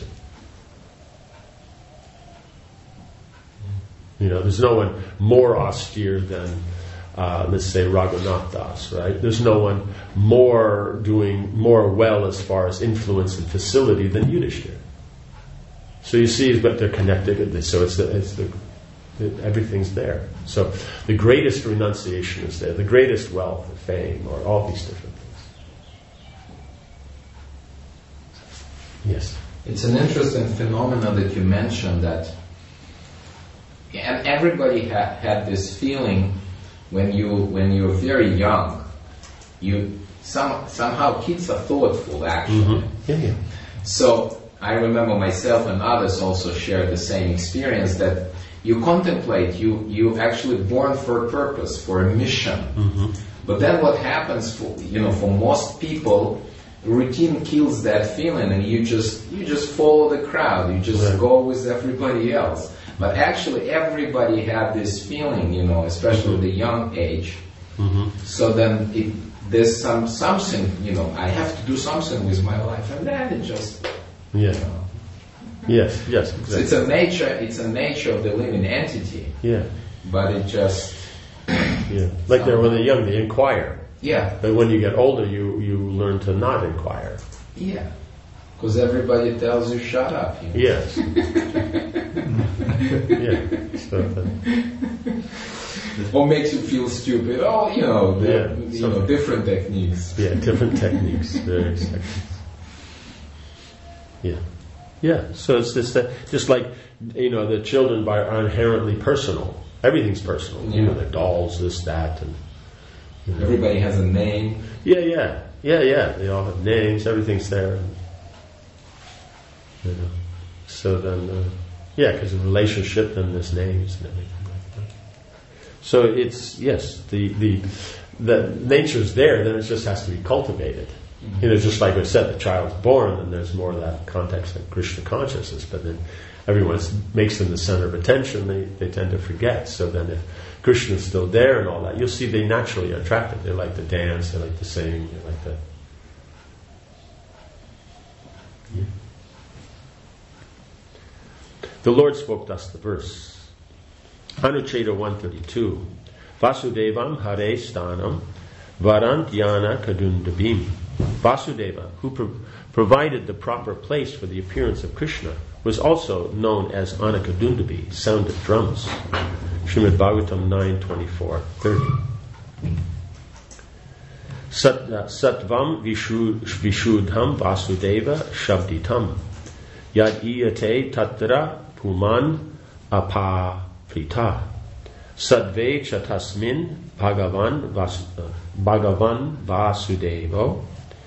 You know, there's no one more austere than, uh, let's say, Raghunath Das, right? There's no one more doing more well as far as influence and facility than Yudhishthira. So you see, but they're connected. So it's the, it's the, the everything's there. So the greatest renunciation is there, the greatest wealth, the fame, or all these different things. Yes. It's an interesting phenomenon that you mentioned, that and everybody ha- had this feeling when you when you're very young. You some somehow kids are thoughtful, actually. Mm-hmm. Yeah, yeah. So I remember myself and others also shared the same experience, that you contemplate, you you actually born for a purpose, for a mission. Mm-hmm. But then what happens for you know for most people, routine kills that feeling, and you just you just follow the crowd, you just right. go with everybody else. But actually everybody had this feeling, you know, especially at the young age. Mm-hmm. So then it, there's some something, you know, I have to do something with my life, and then it just Yeah. you know. Yes, yes, exactly. So it's a nature it's a nature of the living entity. Yeah. But it just Yeah. Like they're when they're young, they inquire. yeah. But when you get older, you, you learn to not inquire. Yeah. Because everybody tells you shut up. You know? Yes. Yeah. So, uh, Or makes you feel stupid. Oh, you know, the, Yeah. you know, different techniques. yeah, different techniques, various techniques. Yeah. Yeah. So it's this, uh, just like, you know, the children by, are inherently personal. Everything's personal. You know, the dolls, this, that, and you know. Everybody has a name. Yeah, yeah, yeah, yeah. They all have names. Everything's there. And, you know. So then, uh, yeah, because of relationship, then there's names and everything like that. So it's yes, the the the nature's there. Then it just has to be cultivated. Mm-hmm. You know, just like I said, the child's born, and there's more of that context of Krishna consciousness. But then everyone makes them the center of attention. They they tend to forget. So then, if Krishna's still there and all that, you'll see they naturally are attracted. They like to dance. They like to sing. They like to. Yeah. The Lord spoke thus the verse. Anucheta one thirty-two. Vasudevam hare stanam varantyana kadundabim. Vasudeva, who pro- provided the proper place for the appearance of Krishna, was also known as Anakadundabi, sound of drums. Srimad Bhagavatam nine twenty-four thirty. Sat, uh, Satvam vishu, Vishudham Vasudeva Shabditam. Yad iyate tatra puman apaprita. Sadve chatasmin Bhagavan, Vas, uh, Bhagavan Vasudevo.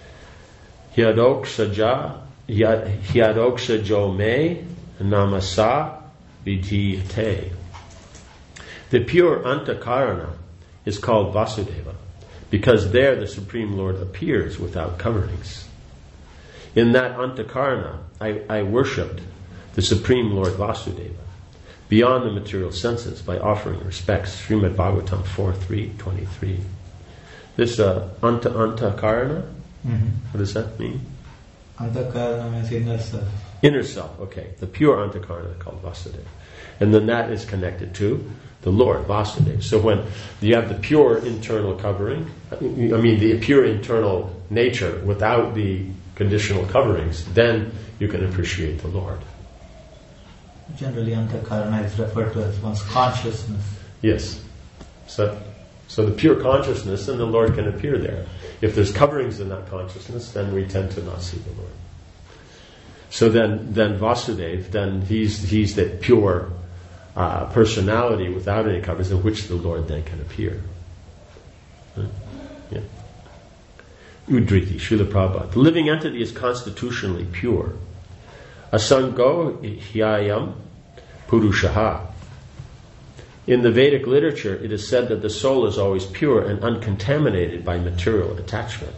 Hyadokshaja Hyadokshajo me namasa vidhiyate. The pure Antakarana is called Vasudeva because there the Supreme Lord appears without coverings. In that Antakarana, I, I worshipped the Supreme Lord Vasudeva beyond the material senses by offering respects. Srimad Bhagavatam four three twenty-three. This uh, Anta Antakarana, Mm-hmm. what does that mean? Antakarana means inner self. Inner self, okay. The pure Antakarana called Vasudeva. And then that is connected to the Lord, Vasudeva. So when you have the pure internal covering, I mean the pure internal nature without the conditional coverings, then you can appreciate the Lord. Generally, Antakarana is referred to as one's consciousness. Yes. So, so the pure consciousness, and the Lord can appear there. If there's coverings in that consciousness, then we tend to not see the Lord. So then, then Vasudeva, then he's he's that pure uh, personality without any coverings, in which the Lord then can appear. Huh? Yeah. Udriti, Srila Prabhupada. The living entity is constitutionally pure. Asango hyayam purushaha. In the Vedic literature, it is said that the soul is always pure and uncontaminated by material attachment.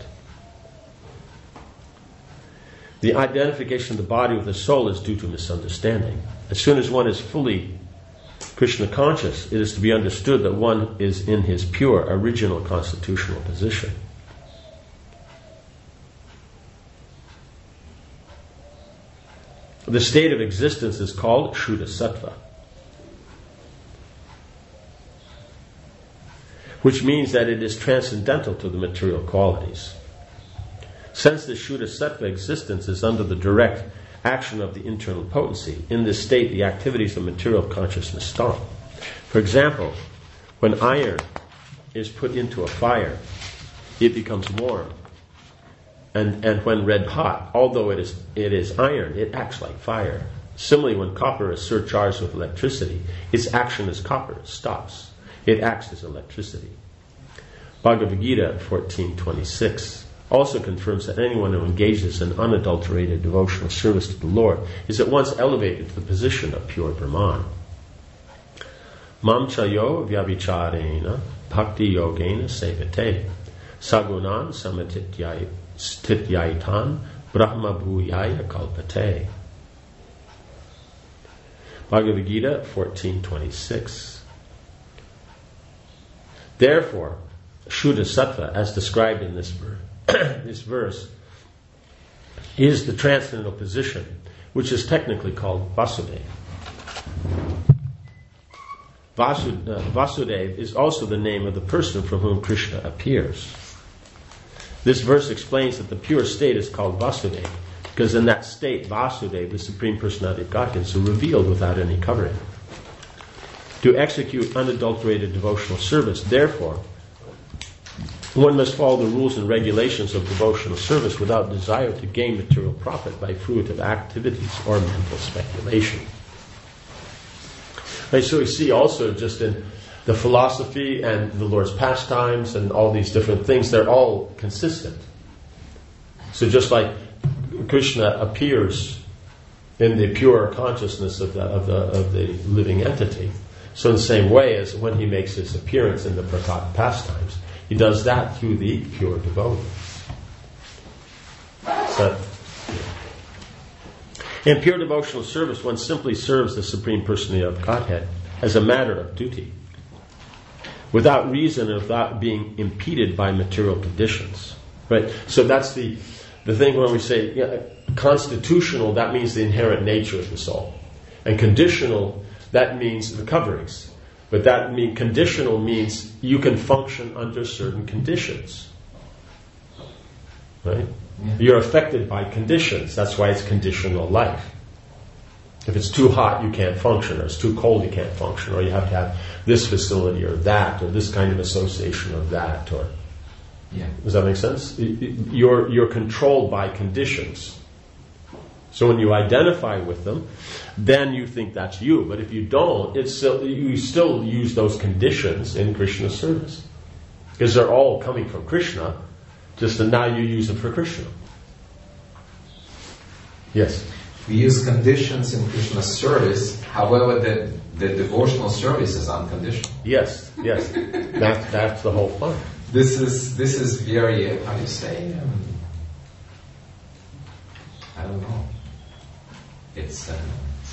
The identification of the body with the soul is due to misunderstanding. As soon as one is fully Krishna conscious, it is to be understood that one is in his pure, original constitutional position. The state of existence is called Shuddha Sattva, which means that it is transcendental to the material qualities. Since the Shuddha Sattva existence is under the direct action of the internal potency, in this state the activities of material consciousness stop. For example, when iron is put into a fire, it becomes warm. and, and when red hot, although it is it is iron, it acts like fire. Similarly, when copper is surcharged with electricity, its action as copper stops. It acts as electricity. Bhagavad Gita fourteen twenty-six also confirms that anyone who engages in unadulterated devotional service to the Lord is at once elevated to the position of pure Brahman. Mam chayo vyabhicharena bhakti yogena sevate sagunan samatityaitan brahma bhuyaya kalpate. Bhagavad Gita fourteen twenty-six. Therefore, Shuddha Sattva, as described in this verse, this verse, is the transcendental position, which is technically called Vasudeva. Vasud, uh, Vasudeva is also the name of the person from whom Krishna appears. This verse explains that the pure state is called Vasudeva, because in that state, Vasudeva, the Supreme Personality of Godhead, is revealed without any covering. To execute unadulterated devotional service, therefore, one must follow the rules and regulations of devotional service without desire to gain material profit by fruitive activities or mental speculation. Right, so we see also just in the philosophy and the Lord's pastimes and all these different things, they're all consistent. So just like Krishna appears in the pure consciousness of the, of the, of the living entity, so in the same way as when he makes his appearance in the Prakat pastimes, he does that through the pure devotee. So, in pure devotional service, one simply serves the Supreme Personality of Godhead as a matter of duty, without reason and without being impeded by material conditions. Right? So that's the the thing when we say yeah, constitutional, that means the inherent nature of the soul. And conditional, that means the coverings. But that mean conditional means you can function under certain conditions. Right? Yeah. You're affected by conditions. That's why it's conditional life. If it's too hot, you can't function, or it's too cold, you can't function, or you have to have this facility or that, or this kind of association or that, or yeah. Does that make sense? You're you're controlled by conditions. So when you identify with them, then you think that's you. But if you don't, it's still, you still use those conditions in Krishna's service. Because they're all coming from Krishna, just that now you use them for Krishna. Yes? We use conditions in Krishna's service, however the, the devotional service is unconditional. Yes, yes. that's, that's the whole fun. This is, this is very, how do you say? Um, I don't know. It's uh,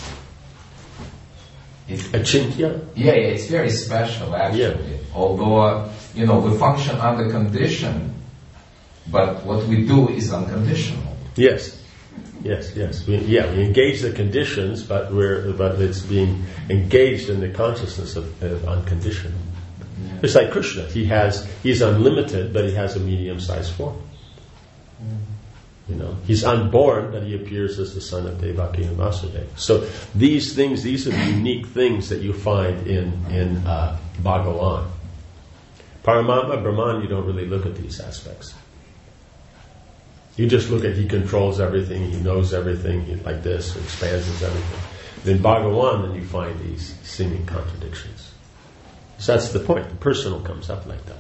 it's Achintya? Yeah, yeah, it's very special actually. Yeah. Although, you know, we function under condition, but what we do is unconditional. Yes, yes, yes. We, yeah, we engage the conditions, but we're but it's being engaged in the consciousness of, of unconditional. Yeah. It's like Krishna. He has he's unlimited, but he has a medium-sized form. Mm. You know, he's unborn, but he appears as the son of Devaki and Vasudeva. So these things, these are the unique things that you find in in uh, Bhagavan. Paramatma, Brahman, you don't really look at these aspects. You just look at he controls everything, he knows everything, he, like this, expands everything. Then Bhagavan, then you find these seeming contradictions. So that's the point. The personal comes up like that.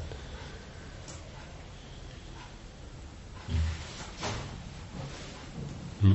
Hmm.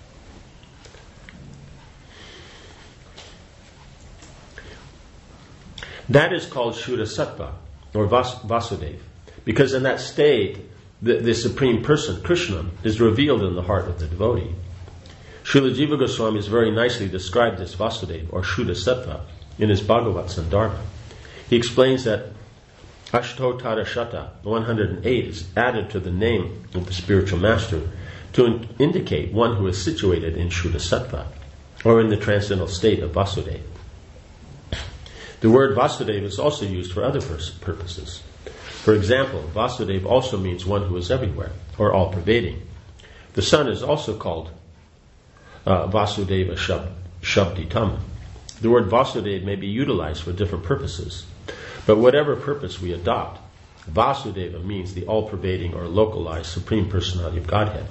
That is called Shuddha Sattva, or Vas- Vasudeva, because in that state, the, the Supreme Person, Krishna, is revealed in the heart of the devotee. Srila Jiva Goswami has very nicely described this Vasudeva, or Shuddha Sattva, in his Bhagavat Sandarbha. He explains that Ashtotara Shata, one hundred eight, is added to the name of the spiritual master to in- indicate one who is situated in Shuddha Sattva, or in the transcendental state of Vasudeva. The word Vasudeva is also used for other pers- purposes. For example, Vasudeva also means one who is everywhere, or all-pervading. The sun is also called uh, Vasudeva Shab- Shabditam. The word Vasudeva may be utilized for different purposes, but whatever purpose we adopt, Vasudeva means the all-pervading or localized Supreme Personality of Godhead.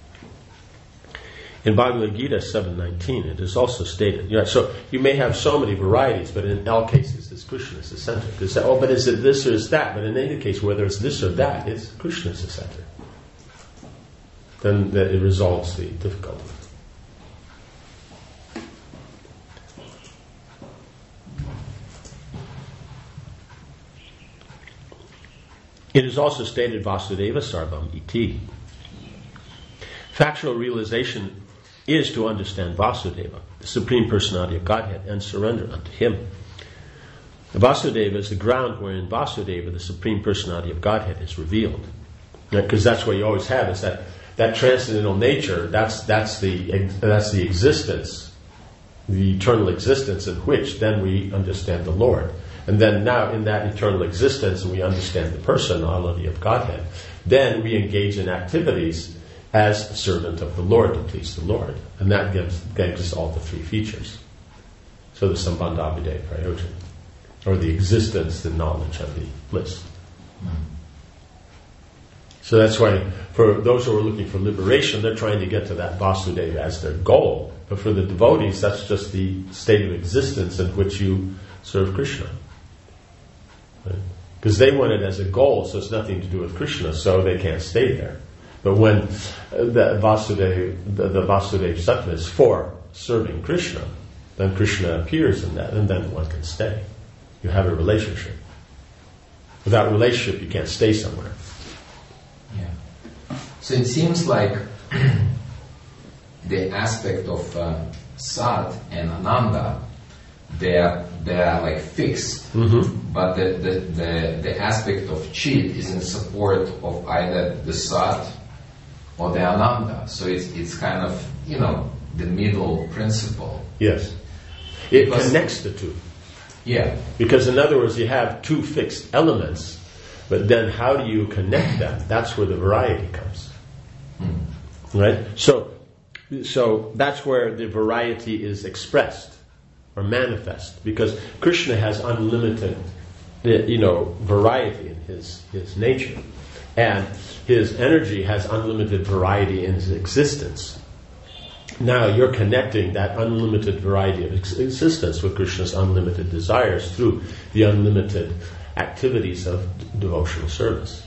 In Bhagavad Gita seven nineteen, it is also stated. You know, so you may have so many varieties, but in all cases, it's Krishna is the center. You say, oh, but is it this or is that? But in any case, whether it's this or that, it's Krishna is the center. Then it resolves the difficulty. It is also stated, Vasudeva Sarvam Iti. Factual realization is to understand Vasudeva, the Supreme Personality of Godhead, and surrender unto Him. The Vasudeva is the ground wherein Vasudeva, the Supreme Personality of Godhead, is revealed. Because that's what you always have, is that, that transcendental nature, that's, that's, the, that's the existence, the eternal existence in which then we understand the Lord. And then now in that eternal existence, we understand the personality of Godhead. Then we engage in activities as a servant of the Lord to please the Lord. And that gives, gives us all the three features. So the Sambandhabhidaya Prayojan, or the existence, the knowledge of the bliss. So that's why for those who are looking for liberation, they're trying to get to that Vasudeva as their goal. But for the devotees, that's just the state of existence in which you serve Krishna. Because right? They want it as a goal, so it's nothing to do with Krishna, so they can't stay there. But when the Vasudeva, the, the Vasudeva Sattva is for serving Krishna, then Krishna appears in that, and then one can stay. You have a relationship. Without relationship, you can't stay somewhere. Yeah. So it seems like the aspect of uh, Sat and Ananda, they are, they are like fixed, mm-hmm. but the, the, the, the aspect of Chit is in support of either the Sat or the Ananda. So it's it's kind of, you know, the middle principle. Yes. It because, connects the two. Yeah. Because in other words, you have two fixed elements, but then how do you connect them? That's where the variety comes. Mm. Right? So, so that's where the variety is expressed or manifest, because Krishna has unlimited, you know, variety in his, his nature. And his energy has unlimited variety in his existence. Now you're connecting that unlimited variety of ex- existence with Krishna's unlimited desires through the unlimited activities of d- devotional service.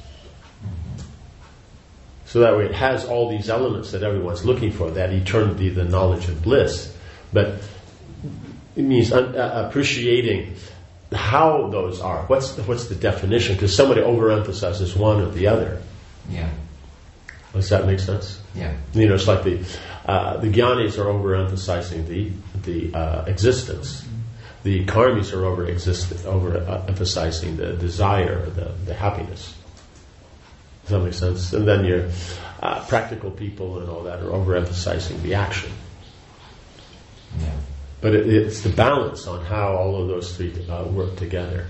So that way it has all these elements that everyone's looking for, that eternity, the knowledge of bliss. But it means un- uh, appreciating how those are. What's the, what's the definition? Because somebody overemphasizes one or the other. Yeah. Does that make sense? Yeah. You know, it's like the uh, the jnanis are overemphasizing the the uh, existence. The karmis are over exist over uh, emphasizing the desire, the the happiness. Does that make sense? And then your uh, practical people and all that are overemphasizing the action. Yeah. But it, it's the balance on how all of those three uh, work together.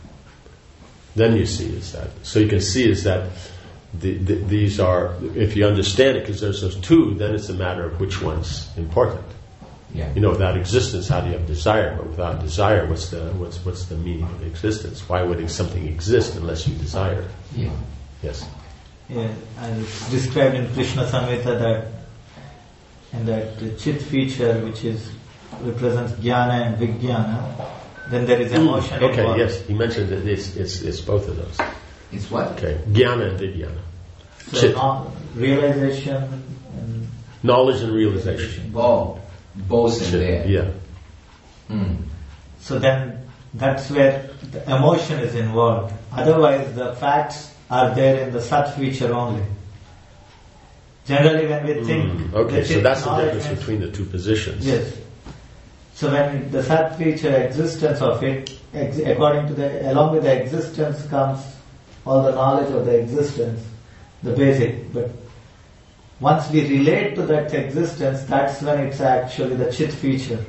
Then you see is that. So you can see is that the, the, these are, if you understand it, because there's those two, then it's a matter of which one's important. Yeah. You know, without existence, how do you have desire? But without desire, what's the what's what's the meaning of existence? Why would something exist unless you desire it? Yeah. Yes. Yeah, and it's described in Krishna Samhita that in that Chit feature, which is represents jnana and vijnana, then there is emotion mm, okay, involved. yes, he mentioned that it's, it's, it's both of those. It's what? Okay, jnana and vijnana. So Chit. no, realization and Knowledge and realization. Oh, both in Chit, there. yeah. Mm. so then that's where the emotion is involved. Otherwise the facts are there in the Sat feature only. Generally when we think... Mm, okay, the so Chit that's the knowledge difference means- between the two positions. Yes. So when the Sat feature existence of it, ex- according to the, along with the existence comes all the knowledge of the existence, the basic. But once we relate to that existence, that's when it's actually the Chit feature.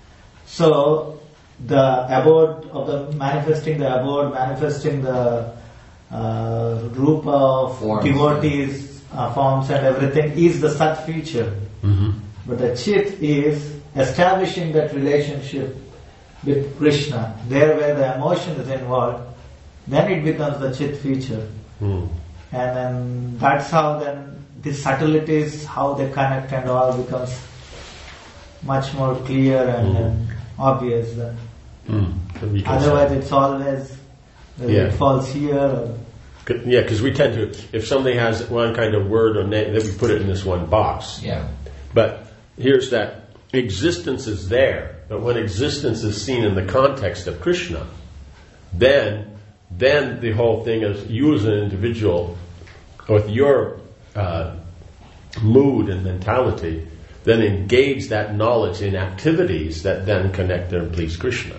So the abode of the manifesting the abode, manifesting the uh, rupa of Forms. devotees, uh, forms and everything is the Sat feature. Mm-hmm. But the Chit is establishing that relationship with Krishna. There where the emotion is involved, then it becomes the Chit feature. Hmm. And then that's how then the subtleties, how they connect and all becomes much more clear and, Mm. and obvious then. Hmm. Otherwise it's always, whether Yeah. it falls here or, Yeah, because we tend to, if something has one kind of word or name, then we put it in this one box. Yeah. But here's that existence is there, but when existence is seen in the context of Krishna, then then the whole thing is you as an individual, with your uh, mood and mentality, then engage that knowledge in activities that then connect and please Krishna.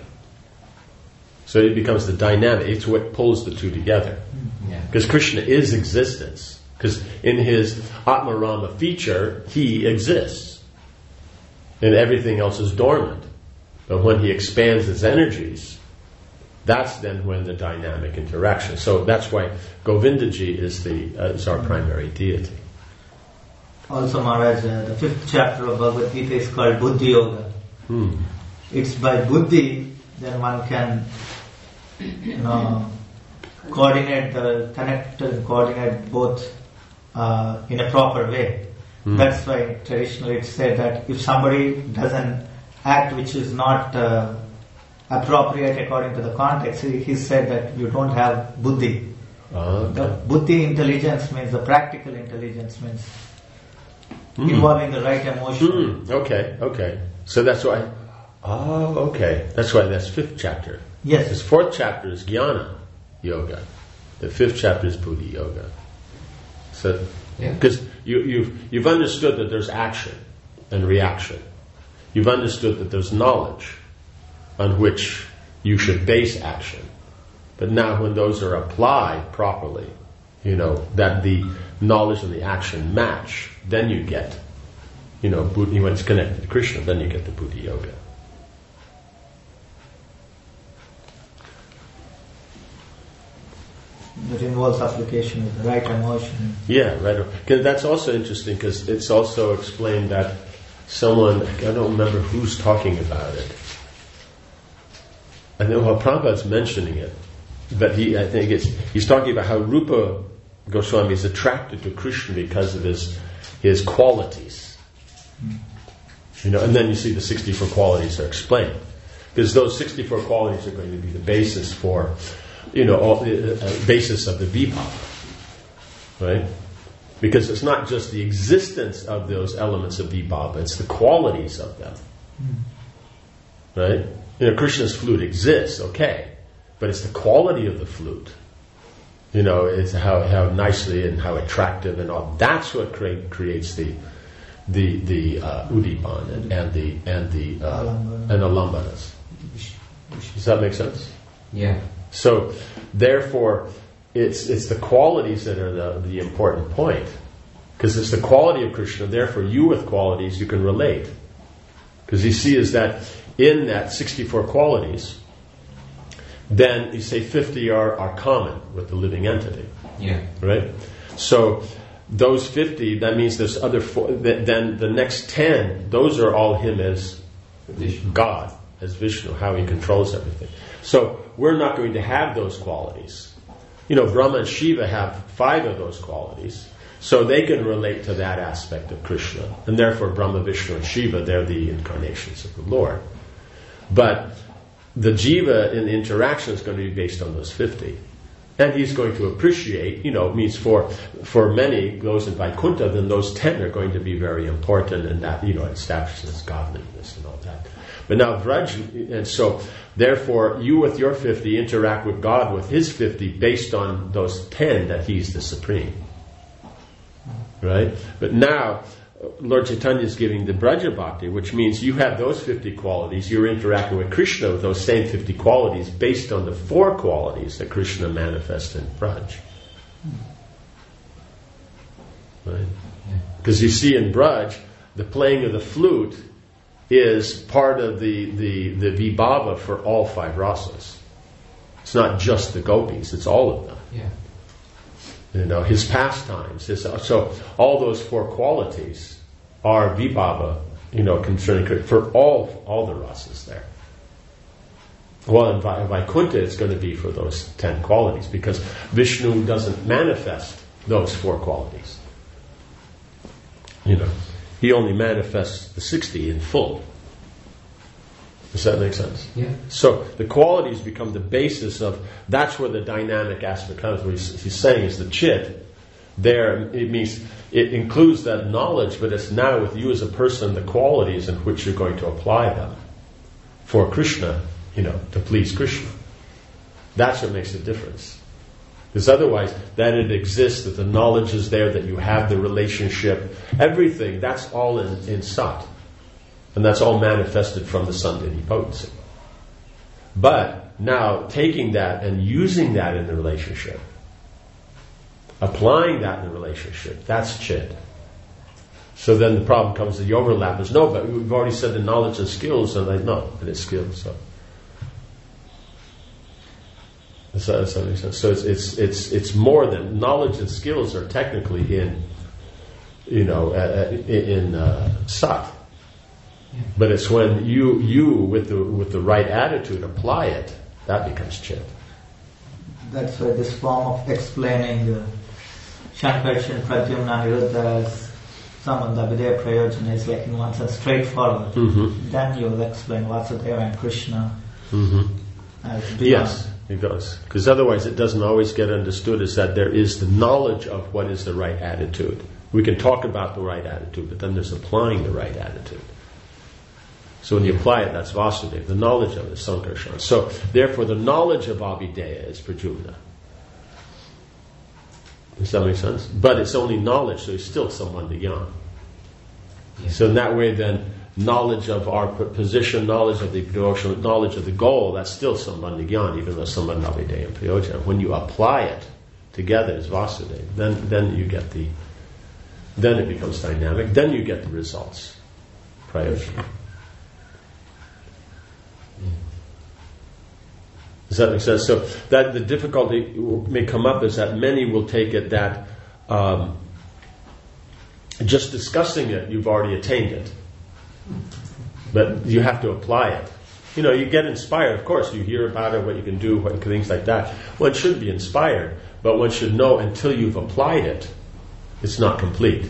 So it becomes the dynamic. It's what pulls the two together. Yeah. Because Krishna is existence. Because in his Atmarama feature, he exists. And everything else is dormant. But when he expands his energies, that's then when the dynamic interaction. So that's why Govindaji is the uh, is our primary deity. also Maharaj, uh, the fifth chapter of Bhagavad Gita is called Buddhi Yoga. Hmm. It's by buddhi, then one can, you know, coordinate the, connect and coordinate both uh, in a proper way. Hmm. That's why traditionally it's said that if somebody does an act which is not uh, appropriate according to the context, he, he said that you don't have buddhi. Ah, The okay. buddhi intelligence means, the practical intelligence means Hmm. involving the right emotion. Hmm. Okay, okay. So that's why, oh, okay. That's why that's fifth chapter. Yes. This fourth chapter is Jnana Yoga. The fifth chapter is Buddhi Yoga. So, Yeah. because you, you've, you've understood that there's action and reaction. You've understood that there's knowledge on which you should base action. But now when those are applied properly, you know, that the knowledge and the action match, then you get, you know, Buddhi, when it's connected to Krishna, then you get the Buddhi Yoga. That involves application of the right emotion. Yeah, right. Because that's also interesting because it's also explained that someone, I don't remember who's talking about it. I know, well, Prabhupada's mentioning it, but he, I think it's, he's talking about how Rupa Goswami is attracted to Krishna because of his, his qualities. You know, and then you see the sixty-four qualities are explained. Because those sixty-four qualities are going to be the basis for, you know, all, the uh, basis of the vibhava, right? Because it's not just the existence of those elements of vibhava, it's the qualities of them, right? You know, Krishna's flute exists, okay, but it's the quality of the flute. You know, it's how how nicely and how attractive and all. That's what cre- creates the the the uh, udipan and, and the and the uh, and alambanas. Does that make sense? Yeah. So, therefore, it's it's the qualities that are the, the important point. Because it's the quality of Krishna, therefore you with qualities, you can relate. Because you see is that in that sixty-four qualities, then you say fifty are, are common with the living entity. Yeah. Right? So, those fifty, that means there's other four, then the next ten, those are all him as Vishnu. God, as Vishnu, how he controls everything. So we're not going to have those qualities. You know, Brahma and Shiva have five of those qualities, so they can relate to that aspect of Krishna. And therefore Brahma, Vishnu, and Shiva, they're the incarnations of the Lord. But the jiva in the interaction is going to be based on those fifty. And he's going to appreciate, you know, it means for for many, those in Vaikuntha, then those ten are going to be very important, and that, you know, establishes godliness and all that. But now Vraj, and so therefore you with your fifty interact with God with his fifty based on those ten that he's the supreme. Right? But now Lord Chaitanya is giving the Braja Bhakti, which means you have those fifty qualities, you're interacting with Krishna with those same fifty qualities based on the four qualities that Krishna manifests in Braj. Right? Because you see in Braj, the playing of the flute is part of the, the, the vibhava for all five rasas. It's not just the gopis, it's all of them. Yeah. You know, his pastimes, his, so all those four qualities are vibhava, you know, concerning for all all the rasas there. Well, in Va- Vaikuntha it's going to be for those ten qualities, because Vishnu doesn't manifest those four qualities. You know, he only manifests the sixty in full. Does that make sense? Yeah. So the qualities become the basis of, that's where the dynamic aspect comes. What he's, he's saying is the chit. There, it means, it includes that knowledge, but it's now with you as a person, the qualities in which you're going to apply them for Krishna, you know, to please Krishna. That's what makes the difference. Because otherwise, that it exists, that the knowledge is there, that you have the relationship, everything, that's all in, in Sat. And that's all manifested from the Sandhini potency. But now, taking that and using that in the relationship, applying that in the relationship, that's chit. So then the problem comes, the overlap is, no, but we've already said the knowledge and skills, and like, no, it is skills, so. So, so, so it's, it's, it's, it's more than, knowledge and skills are technically in, you know, uh, in uh, Sat. But it's when you, you with the with the right attitude apply it, that becomes chit. That's why this form of explaining uh, Shankharshan, Pradyumna, Niruddha as Sambandha, Videya, Prayojana is like in one sense straightforward. Mm-hmm. Then you'll explain Vasudeva and Krishna mm-hmm. as beyond. Yes, it does. Because otherwise it doesn't always get understood as that there is the knowledge of what is the right attitude. We can talk about the right attitude, but then there's applying the right attitude. So when you apply it, that's Vasudeva. The knowledge of it is Sankarshan. So therefore the knowledge of Abhideya is Pradyumna. Does that make sense? But it's only knowledge, so it's still Sambandha-gyan. Yeah. So in that way then, knowledge of our position, knowledge of the devotional, knowledge of the goal, that's still Sambandha-gyan, even though Sambandha Abhideya and Prayojana. When you apply it together as Vasudeva, then, then you get the, then it becomes dynamic, then you get the results. Prayojana. Does that make sense? So that the difficulty may come up is that many will take it that um, just discussing it, you've already attained it. But you have to apply it. You know, you get inspired, of course, you hear about it, what you can do, what, things like that. One should be inspired, but one should know until you've applied it, it's not complete.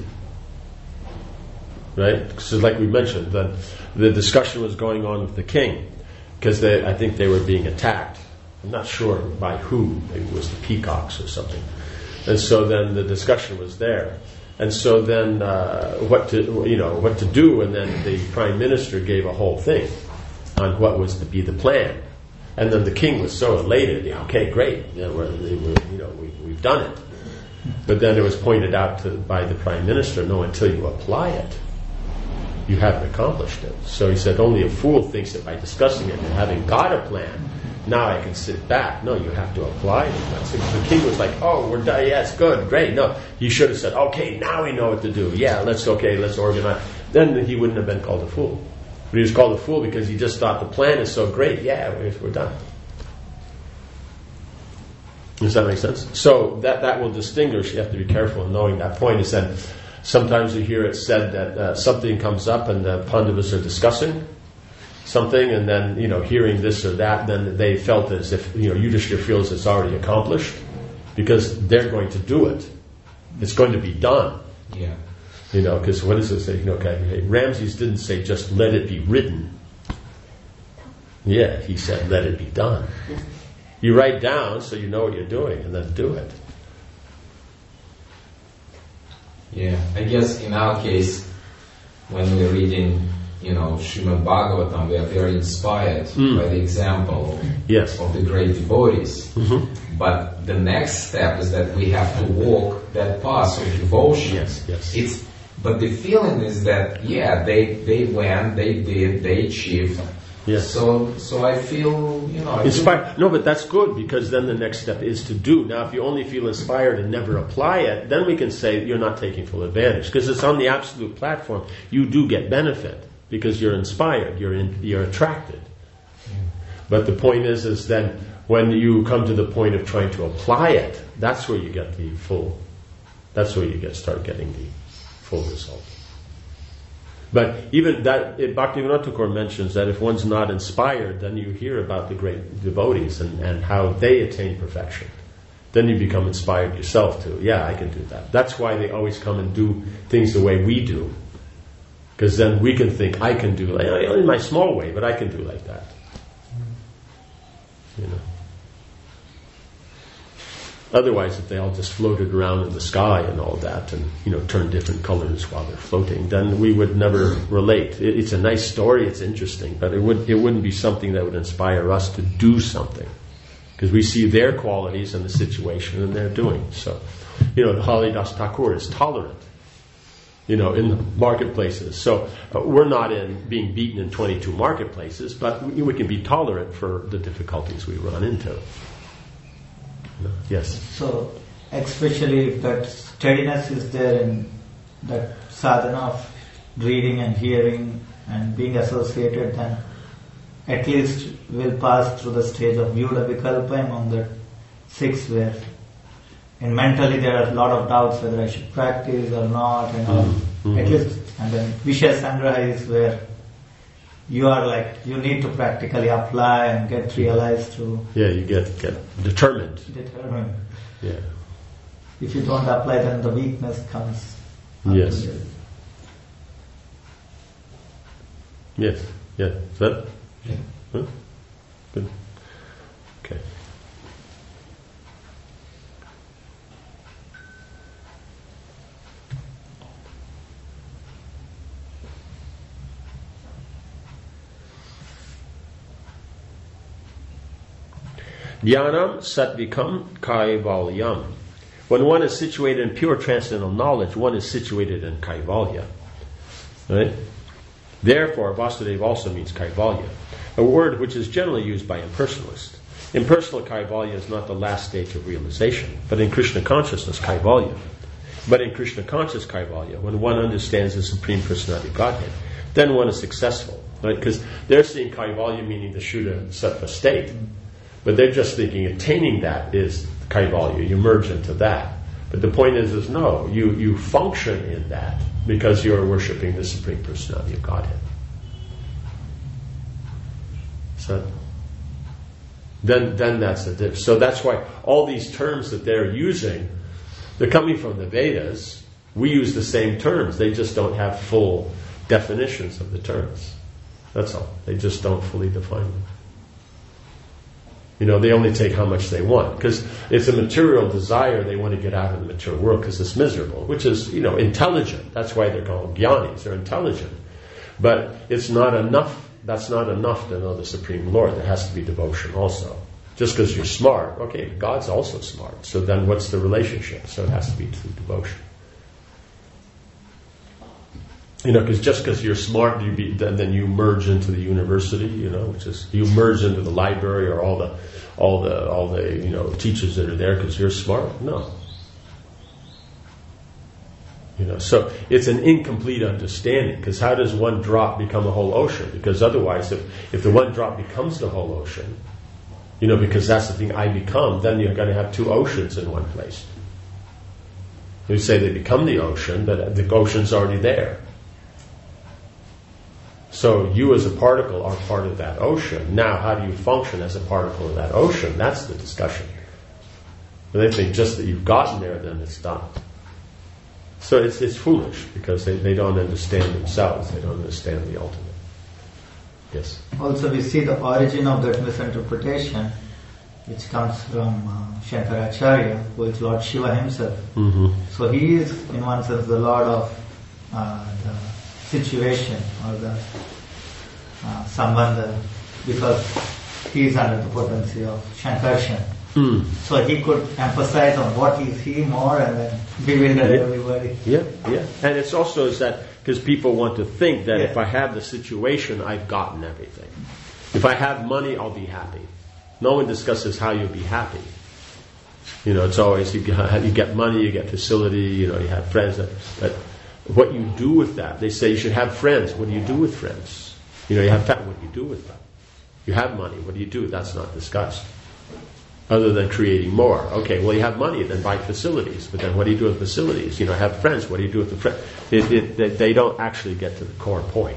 Right? So like we mentioned, the, the discussion was going on with the king, because they, I think they were being attacked. I'm not sure by who. Maybe it was the peacocks or something. And so then the discussion was there. And so then uh, what to you know what to do. And then the prime minister gave a whole thing on what was to be the plan. And then the king was so elated. Yeah, okay, great. You know, we're, we're, you know we, we've done it. But then it was pointed out to, by the prime minister, no, until you apply it, you haven't accomplished it. So he said, only a fool thinks that by discussing it and having got a plan, now I can sit back. No, you have to apply it. So the king was like, oh, we're done. Yeah, it's good, great. No, he should have said, okay, now we know what to do. Yeah, let's, okay, let's organize. Then he wouldn't have been called a fool. But he was called a fool because he just thought the plan is so great. Yeah, we're, we're done. Does that make sense? So that, that will distinguish. You have to be careful in knowing that point. Is that sometimes you hear it said that uh, something comes up and the Pandavas are discussing something, and then, you know, hearing this or that, then they felt as if, you know, Yudhishthira feels it's already accomplished because they're going to do it. It's going to be done. Yeah. You know, because what does it say? You know, okay, Ramses didn't say just let it be written. Yeah, he said let it be done. You write down so you know what you're doing, and then do it. Yeah, I guess in our case, when we're reading, you know, Srimad Bhagavatam, we are very inspired mm. by the example yes. of the great devotees. Mm-hmm. But the next step is that we have to walk that path of devotion. Yes, yes. It's, but the feeling is that, yeah, they, they went, they did, they achieved. Yes. So, so I feel, you know... I inspired. No, but that's good, because then the next step is to do. Now, if you only feel inspired and never apply it, then we can say you're not taking full advantage. Because it's on the absolute platform. You do get benefit, because you're inspired, you're in, you're attracted. Yeah. But the point is, is then when you come to the point of trying to apply it, that's where you get the full, that's where you get start getting the full result. But even that, Bhaktivinoda Thakur mentions that if one's not inspired, then you hear about the great devotees and, and how they attain perfection. Then you become inspired yourself to, yeah, I can do that. That's why they always come and do things the way we do. Because then we can think, I can do, like, in my small way, but I can do like that. You know. Otherwise, if they all just floated around in the sky and all that, and you know, turn different colors while they're floating, then we would never relate. It, it's a nice story, it's interesting, but it would it wouldn't be something that would inspire us to do something, because we see their qualities in the situation and they're doing. So, you know, Haridas Thakur is tolerant, you know, in the marketplaces. So uh, we're not in being beaten in twenty-two marketplaces, but we, we can be tolerant for the difficulties we run into. Yes. So, especially if that steadiness is there in that sadhana of reading and hearing and being associated, then at least we'll pass through the stage of Vyuda Vikalpa among the six, where and mentally there are a lot of doubts whether I should practice or not, and all. Mm-hmm. At least, and then Vishaya Sangraha is where you are like, you need to practically apply and get realized through. Yeah, you get, get determined. Determined. Yeah. If you don't apply, then the weakness comes. Yes. Yes. Yeah. Is that? Yeah. Huh? Good. Okay. Jnanam satvikam kaivalyam. When one is situated in pure transcendental knowledge, one is situated in kaivalya. Right? Therefore, Vasudeva also means kaivalya, a word which is generally used by impersonalists. Impersonal kaivalya is not the last stage of realization, but in Krishna consciousness, kaivalya. But in Krishna conscious kaivalya, when one understands the Supreme Personality of Godhead, then one is successful. Right? Because they're seeing kaivalya meaning the Shuddha Sattva state. But they're just thinking attaining that is kaivalya. You merge into that. But the point is, is no, you, you function in that because you're worshipping the Supreme Personality of Godhead. So then, then that's the difference. So that's why all these terms that they're using, they're coming from the Vedas. We use the same terms. They just don't have full definitions of the terms. That's all. They just don't fully define them. You know, they only take how much they want. Because it's a material desire, they want to get out of the material world because it's miserable, which is, you know, intelligent. That's why they're called jnanis. They're intelligent. But it's not enough. That's not enough to know the Supreme Lord. There has to be devotion also. Just because you're smart, okay, God's also smart. So then what's the relationship? So it has to be through devotion. You know, because just because you're smart, you be, then, then you merge into the university. You know, which is you merge into the library or all the, all the, all the you know teachers that are there because you're smart. No. You know, so it's an incomplete understanding. Because how does one drop become a whole ocean? Because otherwise, if if the one drop becomes the whole ocean, you know, because that's the thing I become, then you're going to have two oceans in one place. You say they become the ocean, but the ocean's already there. So you as a particle are part of that ocean. Now, how do you function as a particle of that ocean? That's the discussion. And they think just that you've gotten there, then it's done. So it's it's foolish because they, they don't understand themselves. They don't understand the ultimate. Yes? Also, we see the origin of that misinterpretation, which comes from uh, Shankaracharya, who is Lord Shiva himself. Mm-hmm. So he is, in one sense, the Lord of uh, the situation or the uh, sambandha, because he is under the potency of Shankarshan. Mm. So he could emphasize on what is he more and then bewilder Yeah. everybody. Yeah, yeah. And it's also is that because people want to think that Yeah. if I have the situation, I've gotten everything. If I have money, I'll be happy. No one discusses how you'll be happy. You know, it's always you get, you get money, you get facility, you know, you have friends. That, but what you do with that, they say you should have friends. What do you do with friends? You know, you have family. What do you do with them? You have money. What do you do? That's not discussed. other than creating more. Okay, well, you have money, then buy facilities. But then what do you do with facilities? You know, have friends. What do you do with the friends? It, it, they, they don't actually get to the core point.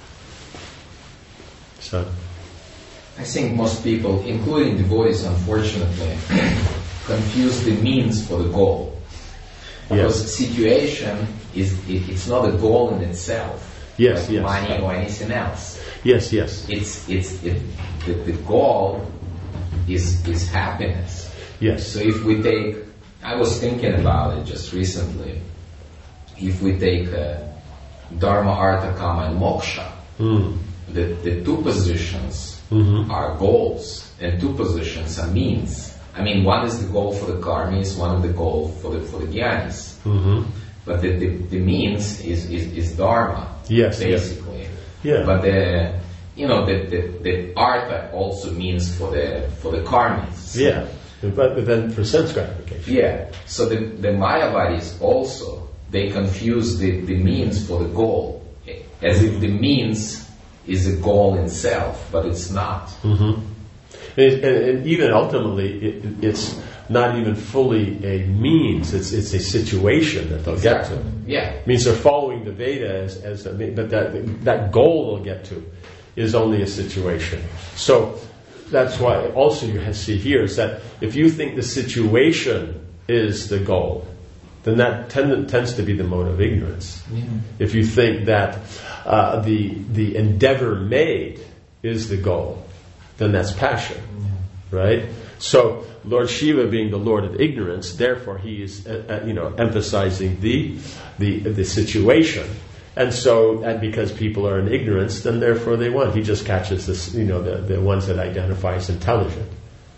So, I think most people, including devotees, unfortunately, confuse the means for the goal. Because yes. situation is, it, it's not a goal in itself. Yes, like yes. money or anything else. Yes, yes. It's, it's, it, the, the goal is, is happiness. Yes. So if we take, I was thinking about it just recently, if we take uh, Dharma, Artha, Kama, and Moksha, Mm. the, the two positions Mm-hmm. are goals, and two positions are means. I mean, one is the goal for the karmis, one is the goal for the for the jnanis. Mm-hmm. But the, the, the means is, is, is dharma, Yes, basically. yes. Yeah. But the you know the, the, the artha also means for the for the karmis. Yeah. But, but then for sense gratification. Yeah. So the the Mayavadis also, they confuse the, the means for the goal, as if the means is a goal in self, but it's not. Mm-hmm. And, and, and even ultimately, it, it's not even fully a means. It's it's a situation that they'll Exactly. get to. Yeah. It means they're following the Veda as, as a, but that that goal they'll get to is only a situation. So that's why also you have to see here is that if you think the situation is the goal, then that tend, tends to be the mode of ignorance. Yeah. If you think that uh, the the endeavor made is the goal, then that's passion, right? So Lord Shiva being the Lord of ignorance, therefore he is uh, uh, you know emphasizing the the the situation, and so and because people are in ignorance, then therefore they want. He just catches this you know the the ones that identify as intelligent.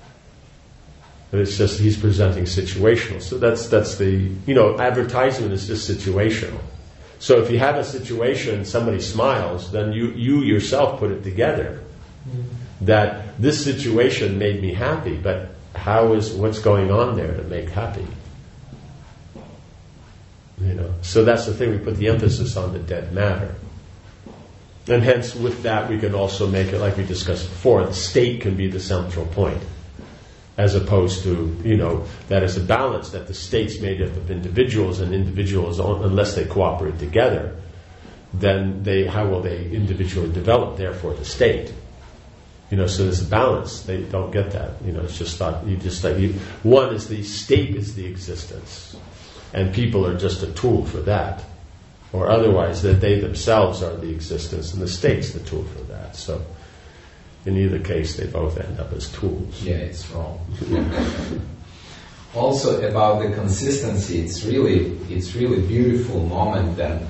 But it's just he's presenting situational. So that's that's the you know advertisement is just situational. So if you have a situation, somebody smiles, then you you yourself put it together that this situation made me happy, but how is what's going on there to make happy? You know. So that's the thing. We put the emphasis on the dead matter, and hence with that we can also make it like we discussed before. The state can be the central point. As opposed to, you know, that is a balance, that the state's made up of individuals, and individuals, unless they cooperate together, then they, how will they individually develop, therefore, the state? You know, so there's a balance. They don't get that. You know, it's just thought, you just thought, you, one is the state is the existence, and people are just a tool for that. Or otherwise, that they themselves are the existence, and the state's the tool for that. So, in either case, they both end up as tools. Yeah, it's wrong. Also about the consistency, it's really it's really beautiful moment that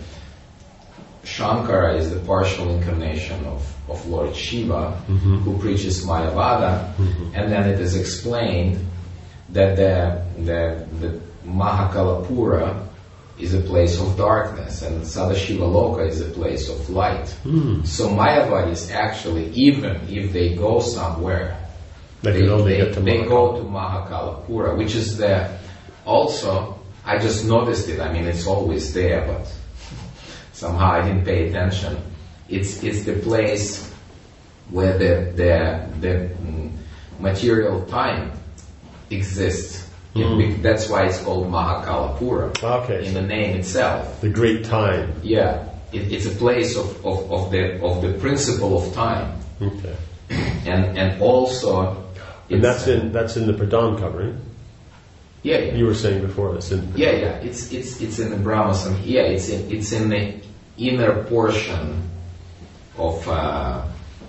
Shankara is the partial incarnation of, of Lord Shiva, mm-hmm. who preaches Mayavada, mm-hmm. and then it is explained that the the, the Mahakalapura is a place of darkness, and Sadashiva Loka is a place of light. Mm. So Mayavadis actually, even if they go somewhere, they, they, can only they, get to they Mahakala. go to Mahakalapura, which is the, also, I just noticed it, I mean it's always there, but somehow I didn't pay attention. It's it's the place where the, the, the mm, material time exists. Mm. That's why it's called Mahakalapura, Okay. in the name itself. The great time. Yeah, it, it's a place of, of, of the of the principle of time, Okay. and and also. And it's, that's in that's in the Pradhan covering. Yeah, yeah. You were saying before that's in. Yeah, yeah. It's it's it's in the Brahma Samhita. Yeah, it's in it's in the inner portion of. Uh,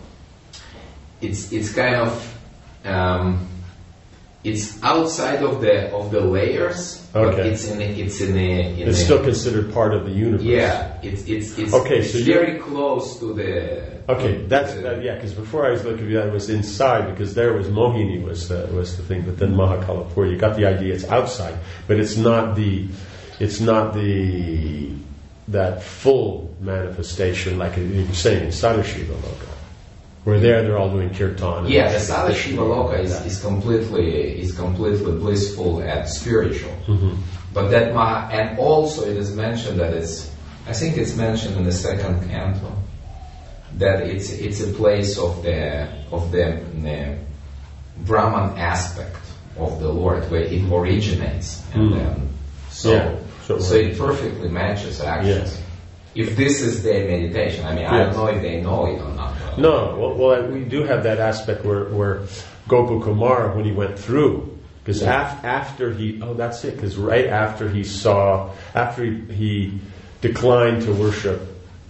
it's it's kind of. Um, It's outside of the of the layers, but Okay. it's in the, it's in the. In It's the, still considered part of the universe. Yeah, it's it's it's, Okay, it's so you- very close to the. Okay, that's the- uh, yeah. Because before I was looking at that, it was inside because there was Mohini was the was the thing, but then Mahakalapura. You got the idea. It's outside, but it's not the it's not the that full manifestation like you were saying in Sadashiva Loka. Where there they're all doing kirtan. and- Yeah, the Sadashiva Loka is, is completely is completely blissful and spiritual. Mhm. But that Maha, and also it is mentioned that it's, I think it's mentioned in the second canto, that it's it's a place of the of the, the Brahman aspect, of the Lord, where it originates, and Mm. then so Yeah, so- so it perfectly matches actually. Yes. If this is their meditation, I mean, I Yes. don't know if they know it or not. though. No, well, well, we do have that aspect where, where Gopakumar, when he went through, because Yeah. af, after he, oh, that's it, because right after he saw, after he, he declined to worship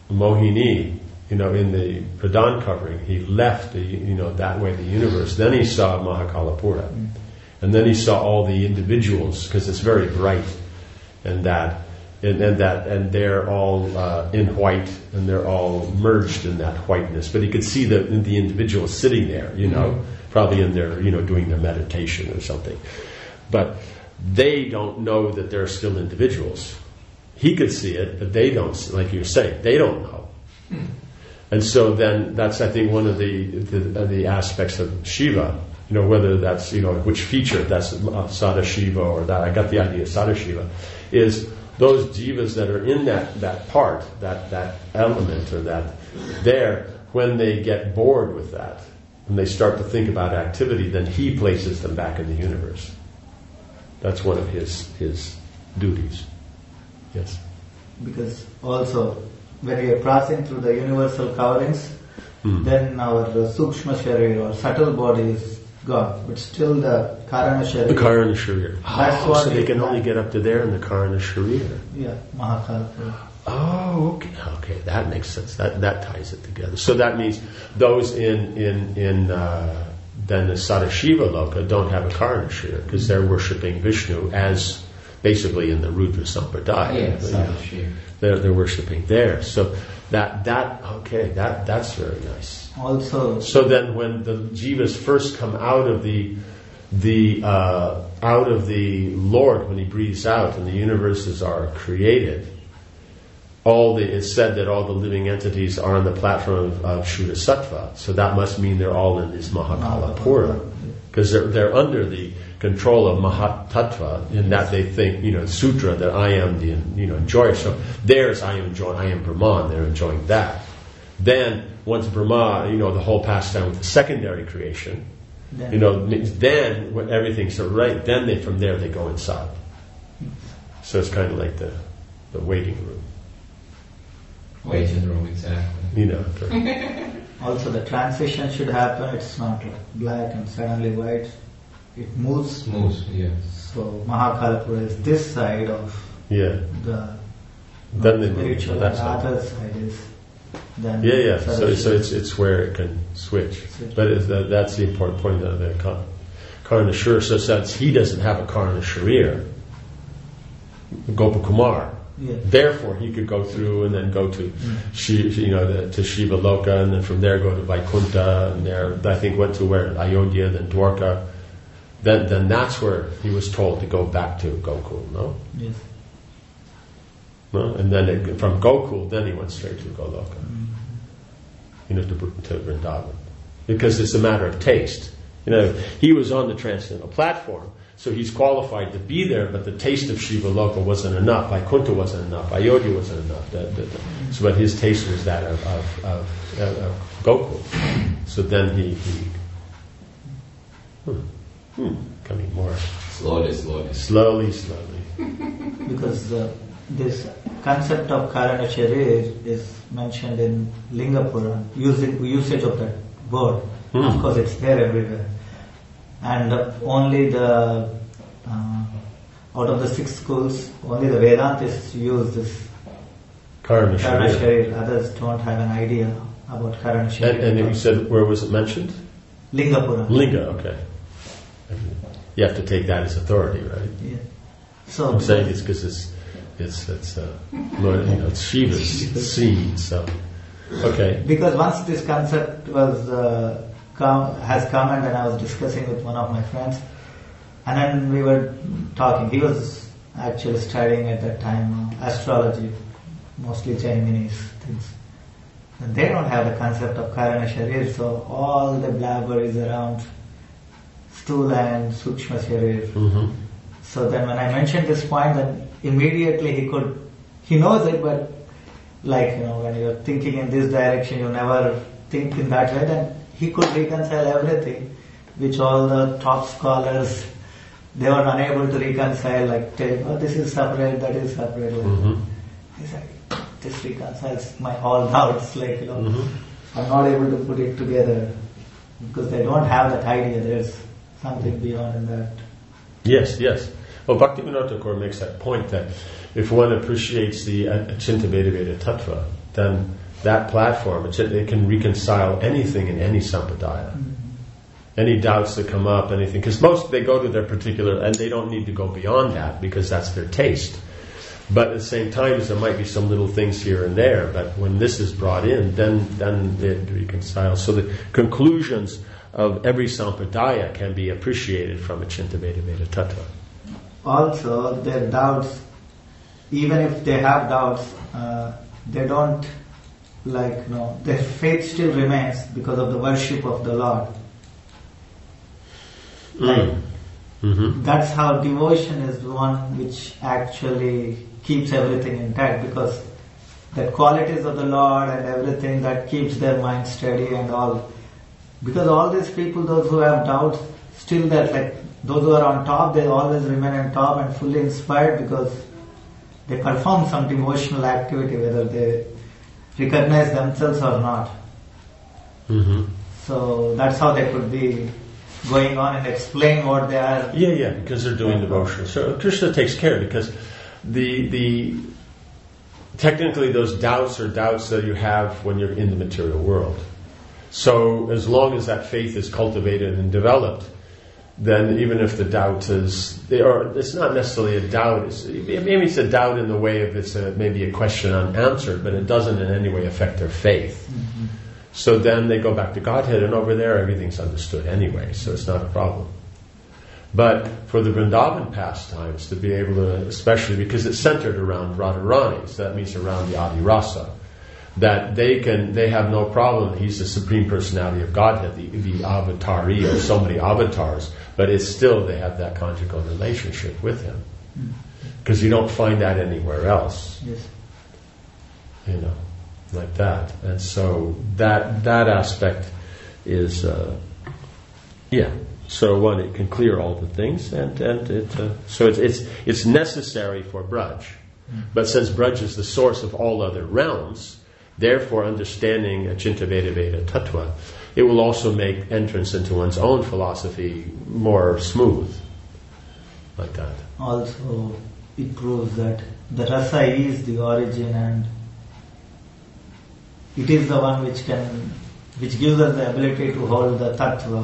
Mohini, you know, in the Pradhan covering, he left, the, you know, that way the universe. Then he saw Mahakalapura. Mm. And then he saw all the individuals, because it's very bright, and that, and, and that, and they're all uh, in white, and they're all merged in that whiteness. But he could see the the individuals sitting there, you know, mm-hmm. probably in their, you know, doing their meditation or something. But they don't know that they're still individuals. He could see it, but they don't. Like you're saying, they don't know. Mm. And so then that's, I think, one of the the, the aspects of Shiva. You know, whether that's, you know, which feature, that's uh, Sadashiva or that, I got the idea of Sadashiva, is those jivas that are in that, that part, that, that element or that there, when they get bored with that, when they start to think about activity, then he places them back in the universe. That's one of his, his duties. Yes. Because also, when we are passing through the universal coverings, mm. then our uh, Sukshma Sharir or subtle body is gone, but still the Karana Sharir. The Karana Sharir. That's oh, what so they can that. only get up to there in the Karana Sharir. Yeah, Mahakalapura. Oh, okay, okay, that makes sense. That that ties it together. So that means those in in in uh, then the Sadashiva Loka don't have a Karana Sharir because they're worshiping Vishnu as basically in the Rudra Sampradaya. Yeah, Sadashiva. They're they're worshiping there. So that that okay, that that's very nice. Also, so then when the jivas first come out of the the uh, out of the Lord, when he breathes out and the universes are created, all the it's said that all the living entities are on the platform of, of Shuddha Sattva. So that must mean they're all in this Mahakalapura, because they're they're under the control of Mahatattva, in that they think, you know, sutra, that I am the, you know, enjoyer. So theirs, I am enjoying, I am Brahman, they're enjoying that. Then, once Brahma, you know, the whole pastime with the secondary creation, then, you know, then when everything's right, then they, from there they go inside. So it's kind of like the, the waiting room. Waiting room, exactly. You know. Also the transition should happen, it's not like black and suddenly white. It moves. Moves, yes. So Mahakalapura is this side of yeah. the then they spiritual, move. and the other side is then yeah, yeah. So, so it's it's where it can switch. switch. But it's, uh, that's the important point of the Karana Sharir. So since he doesn't have a Karana Sharir, Gopakumar, yeah. therefore he could go through and then go to, mm. Shi, you know, the, to Shiva Loka, and then from there go to Vaikuntha, and there I think went to where Ayodhya, then Dwarka. Then, then that's where he was told to go back to Gokul, no? Yes. No? And then it, from Gokul, then he went straight to Goloka. Mm-hmm. You know, to, to Vrindavan. Because it's a matter of taste. You know, he was on the transcendental platform, so he's qualified to be there, but the taste of Shiva Loka wasn't enough. Vaikuntha wasn't enough. Ayodhya wasn't enough. That, that, that. So, but his taste was that of, of, of, of, of Gokul. So then he... he hmm. Hmm, coming more slowly, slowly, slowly, slowly. Because uh, this concept of Karana Sharir is mentioned in Linga Purana, using usage of that word. Hmm. Of course, it's there everywhere, and uh, only the uh, out of the six schools, only the Vedantists use this Karana Sharir. Sharir. Others don't have an idea about Karana Sharir. And, and you said, where was it mentioned? Linga Purana. Linga, okay. You have to take that as authority, right? Yeah. So I'm saying it's because it's it's it's uh, Lord, you know, it's Shiva's seed. So okay. Because once this concept was uh, come has come, and then I was discussing with one of my friends, and then we were talking. He was actually studying at that time uh, astrology, mostly Jaiminis things. And they don't have the concept of Karana Sharir, so all the blabber is around Stula and Sukshma Sharir. Mm-hmm. So then when I mentioned this point, then immediately he could, he knows it, but like, you know, when you're thinking in this direction, you never think in that way, then he could reconcile everything, which all the top scholars they were unable to reconcile, like telling, oh, this is separate, that is separate. Like, Mm-hmm. He's like, this reconciles my all doubts, like, you know, Mm-hmm. I'm not able to put it together because they don't have that idea. There's something beyond in that. Yes, yes. Well, Bhaktivinoda Thakur makes that point that if one appreciates the Achinta Veda Veda Tattva, then that platform, it can reconcile anything in any sampradaya. Mm-hmm. Any doubts that come up, anything. Because most, they go to their particular, and they don't need to go beyond that because that's their taste. But at the same time, there might be some little things here and there, but when this is brought in, then, then it reconciles. So the conclusions of every sampradaya can be appreciated from Achinta Veda Veda Tattva. Also, their doubts, even if they have doubts, uh, they don't, like, you know, their faith still remains because of the worship of the Lord. Like, Mm-hmm. that's how devotion is the one which actually keeps everything intact, because the qualities of the Lord and everything that keeps their mind steady and all. Because all these people, those who have doubts, still that, like, those who are on top, they always remain on top and fully inspired because they perform some devotional activity, whether they recognize themselves or not. Mm-hmm. So that's how they could be going on and explain what they are. Yeah, yeah, because they're doing devotion. So Krishna takes care, because the the technically those doubts are doubts that you have when you're in the material world. So as long as that faith is cultivated and developed, then even if the doubt is, they are, it's not necessarily a doubt. It's, maybe it's a doubt in the way of it's a, maybe a question unanswered, but it doesn't in any way affect their faith. Mm-hmm. So then they go back to Godhead, and over there everything's understood anyway, so it's not a problem. But for the Vrindavan pastimes, to be able to, especially because it's centered around Radharani, so that means around the Adi Rasa, that they can, they have no problem. He's the Supreme Personality of Godhead, the, the avatari, or so many avatars, but it's still, they have that conjugal relationship with him. Because you don't find that anywhere else. Yes. You know, like that. And so that that aspect is, uh, yeah. So one, it can clear all the things, and and it uh, so it's it's it's necessary for Braj, mm. But since Braj is the source of all other realms, therefore understanding Achinta Veda Veda Tattva, it will also make entrance into one's own philosophy more smooth, like that. Also, it proves that the rasa is the origin, and it is the one which can, which gives us the ability to hold the tattva.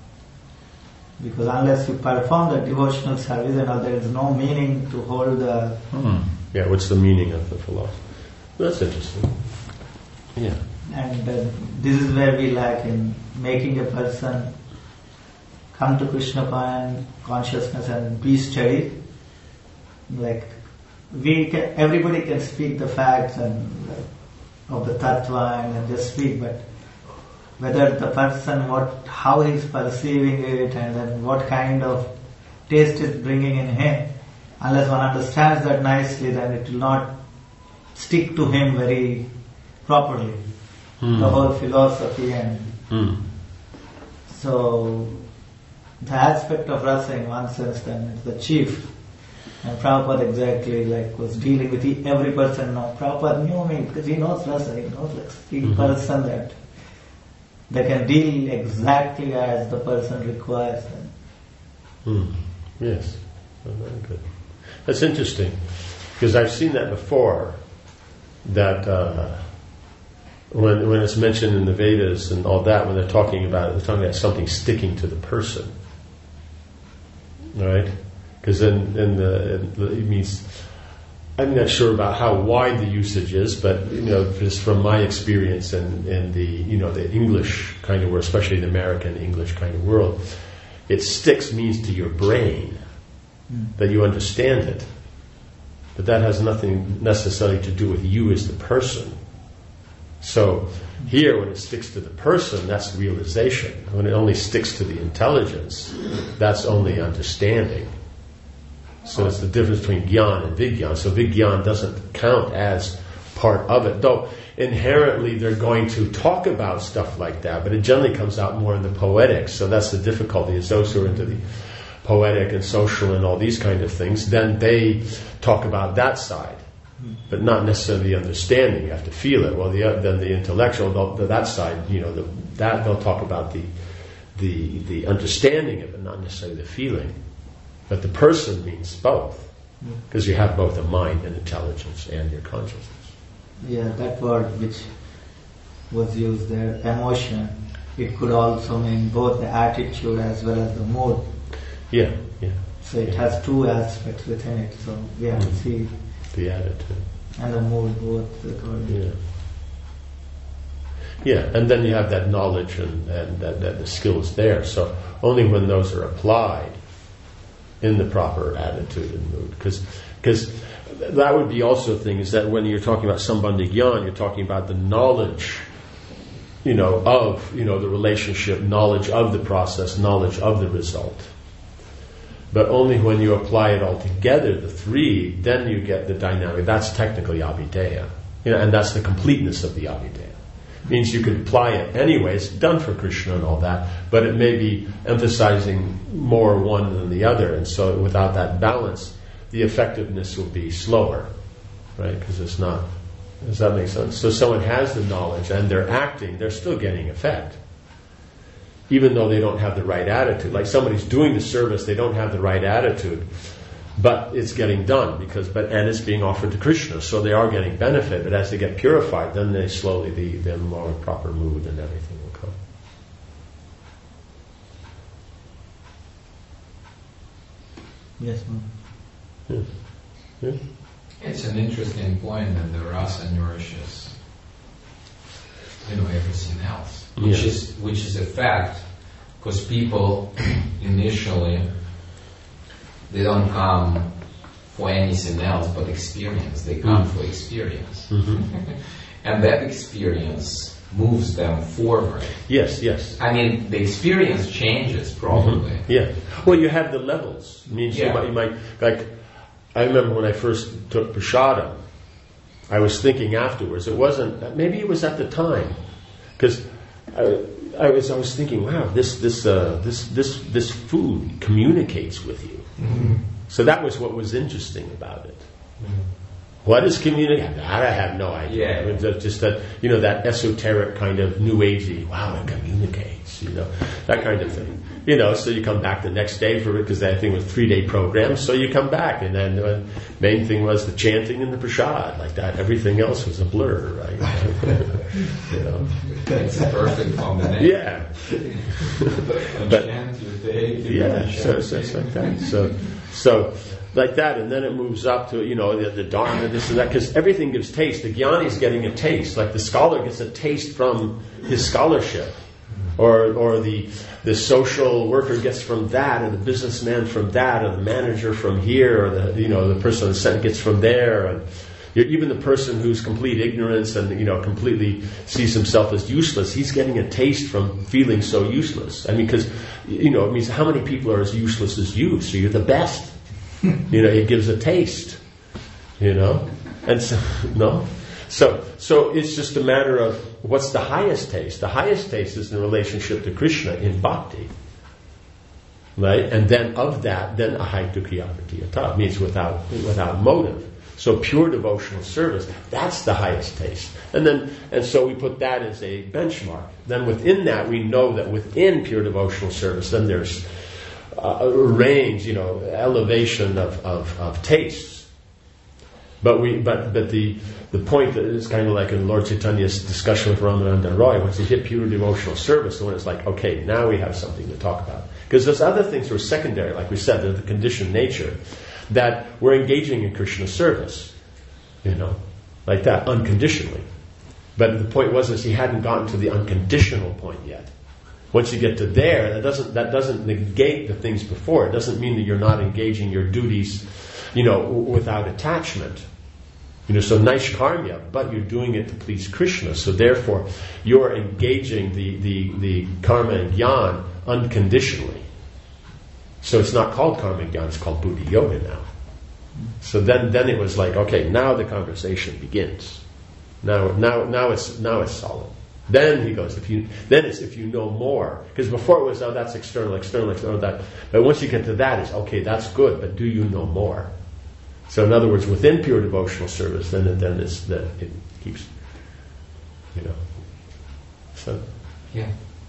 Because unless you perform the devotional service and all, there is no meaning to hold the... Hmm. Yeah, what's the meaning of the philosophy? That's interesting. Yeah. And uh, this is where we lack in making a person come to Krishna consciousness and be steady. Like, we can, everybody can speak the facts and uh, of the tattva and just speak, but whether the person, what, how he's perceiving it, and then what kind of taste is bringing in him, unless one understands that nicely, then it will not stick to him very properly. Mm. The whole philosophy and mm. so the aspect of rasa in one sense, then it's the chief. And Prabhupada exactly like was dealing with he, every person. Now Prabhupada knew me because he knows rasa, he knows like the mm-hmm. person that they can deal exactly as the person requires them. Mm. Yes, oh, very good. That's interesting, because I've seen that before, that uh, when when it's mentioned in the Vedas and all that, when they're talking about it, they're talking about something sticking to the person. Right? Because in, in the, in the, it means, I'm not sure about how wide the usage is, but you know, just from my experience in, in the you know the English kind of world, especially the American English kind of world, it sticks means to your brain, mm. that you understand it, but that has nothing necessarily to do with you as the person. So here, when it sticks to the person, that's realization. When it only sticks to the intelligence, that's only understanding. So it's the difference between Gyan and Vigyan. So Vigyan doesn't count as part of it. Though inherently they're going to talk about stuff like that, but it generally comes out more in the poetics. So that's the difficulty, is those who are into the poetic and social and all these kind of things, then they talk about that side, but not necessarily the understanding. You have to feel it. Well, the, uh, then the intellectual, the, that side, you know, the, that they'll talk about the the the understanding of it, not necessarily the feeling. But the person means both, because you have both a mind and intelligence and your consciousness. Yeah, that word which was used there, emotion, it could also mean both the attitude as well as the mood. Yeah, yeah. So it yeah. has two aspects within it. So we have to see the attitude and the mood both according. Yeah. Yeah, and then you have that knowledge and, and that, that the skills there. So only when those are applied in the proper attitude and mood, because because that would be also a thing, is that when you're talking about Sambandha Gyan, you're talking about the knowledge, you know, of, you know, the relationship, knowledge of the process, knowledge of the result. But only when you apply it all together, the three, then you get the dynamic. That's technically Abhideya. You know, and that's the completeness of the Abhideya. It means you could apply it anyway. It's done for Krishna and all that, but it may be emphasizing more one than the other. And so without that balance, the effectiveness will be slower, right? Because it's not, does that make sense? So someone has the knowledge and they're acting, they're still getting effect, even though they don't have the right attitude. Like somebody's doing the service, they don't have the right attitude, but it's getting done because, but and it's being offered to Krishna, so they are getting benefit. But as they get purified, then they slowly, the then more proper mood and everything will come. Yes, ma'am. Yeah. Yeah. It's an interesting point that the rasa nourishes, you know, everything else, which Yeah. is which is a fact, because people initially they don't come for anything else but experience. They come Mm. for experience, Mm-hmm. and that experience moves them forward. Yes, yes. I mean, the experience changes probably. Mhm. Yeah. Well, you have the levels. It means you, Yeah. might, you might, like, I remember when I first took Prashadam, I was thinking afterwards, it wasn't, maybe it was at the time, because I, I was I was thinking, wow, this this uh, this this this food communicates with you. Mm-hmm. So that was what was interesting about it. What is communicating? I have no idea. Yeah. I mean, just- just that, you know, that esoteric kind of new agey, wow, it communicates, you know, that kind of thing. You know, so you come back the next day for it, because that thing was three day program, so you come back, and then the main thing was the chanting and the prasad, like that. Everything else was a blur, right? You know. It's a perfect combination. Yeah. You But- chant, you take, you Yeah, chant, so, so it's like that. So, so like that, and then it moves up to, you know, the, the dharma, this and that, because everything gives taste. The jnani's getting a taste, like the scholar gets a taste from his scholarship, or or the the social worker gets from that, or the businessman from that, or the manager from here, or the you know the person on the set gets from there, and you're, even the person who's complete ignorance and you know completely sees himself as useless, he's getting a taste from feeling so useless. I mean, because you know it means how many people are as useless as you? So you're the best. You know, it gives a taste. You know, and so no, so so it's just a matter of what's the highest taste. The highest taste is in relationship to Krishna in bhakti, right? And then of that, then ahaitukiyapatiyata means without without motive. So pure devotional service, that's the highest taste. And then, and so we put that as a benchmark. Then within that, we know that within pure devotional service, then there's uh, a range, you know, elevation of, of, of tastes. But we, but but the the point that is kind of like in Lord Chaitanya's discussion with Ramananda Roy, once you hit pure devotional service, when it's like, okay, now we have something to talk about. Because those other things were secondary, like we said, they're the conditioned nature. That we're engaging in Krishna service, you know, like that, unconditionally. But the point was is he hadn't gotten to the unconditional point yet. Once you get to there, that doesn't that doesn't negate the things before. It doesn't mean that you're not engaging your duties, you know, w- without attachment. You know, so naishkarmya, but you're doing it to please Krishna. So therefore, you're engaging the the, the karma and jnana unconditionally. So it's not called karma jnana, it's called buddhi yoga now. So then, then it was like, okay, now the conversation begins. Now, now, now it's now it's solid. Then he goes, if you, then it's if you know more. Because before it was, oh, that's external, external, external, that. But once you get to that, it's, okay, that's good, but do you know more? So in other words, within pure devotional service, then then it's, that it keeps, you know. So. Yeah.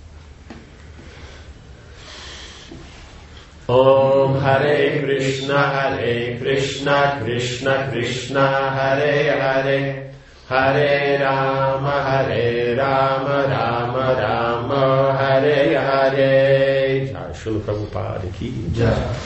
Om Hare Krishna, Hare Krishna, Krishna Krishna, Hare Hare, Hare Rama, Hare Rama, Rama Rama, Hare Hare. Jai Srila Prabhupada ki jai.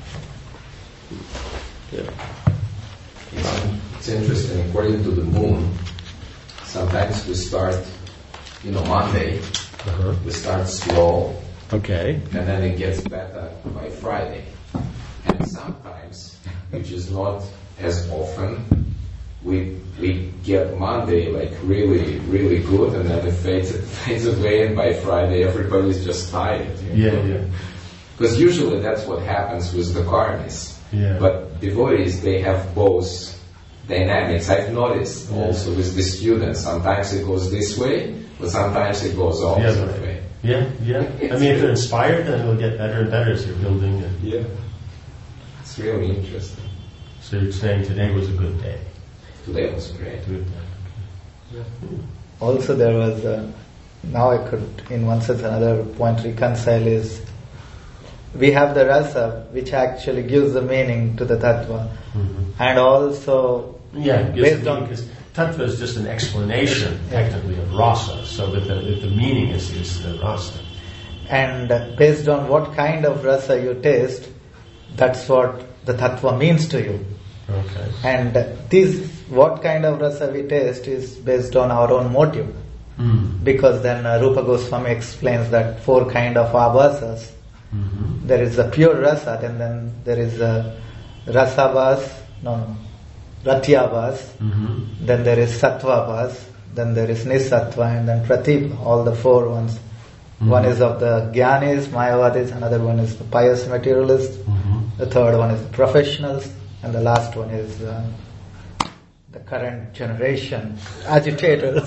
Yeah. It's interesting, according to the moon, sometimes we start, you know, Monday, Uh-huh. we start slow, Okay. and then it gets better by Friday. And sometimes, which is not as often, we we get Monday like really, really good, and then it fades, it fades away, and by Friday everybody's just tired. you Yeah, know? yeah. Because usually that's what happens with the karmis. Yeah. But devotees, they have both dynamics. I've noticed Yeah. also with the students, sometimes it goes this way, but sometimes it goes The opposite other way. way. Yeah, yeah. I mean, if you're inspired, then it'll get better and better as you're building. And Yeah. It's really interesting. so you're saying today was a good day. Today was great. Good day. Also, there was, uh, now I could, in one sense, another point reconcile is, we have the rasa, which actually gives the meaning to the tattva, Mm-hmm. and also Yeah, it gives based the on meaning, because tattva is just an explanation, technically, of rasa. So that the, that the meaning is, is the rasa. and based on what kind of rasa you taste, that's what the tattva means to you. Okay. And this, what kind of rasa we taste is based on our own motive. Mm. Because then uh, Rupa Goswami explains that four kind of abhasas. Mm-hmm. There is the pure rasa, and then there is the rasabhas, no, no, ratyabhas, Mm-hmm. then there is sattvabhas, then there is nisattva, and then pratibha, all the four ones. Mm-hmm. One is of the jnanis, mayavadis, another one is the pious materialists, Mm-hmm. the third one is the professionals, and the last one is uh, the current generation agitators.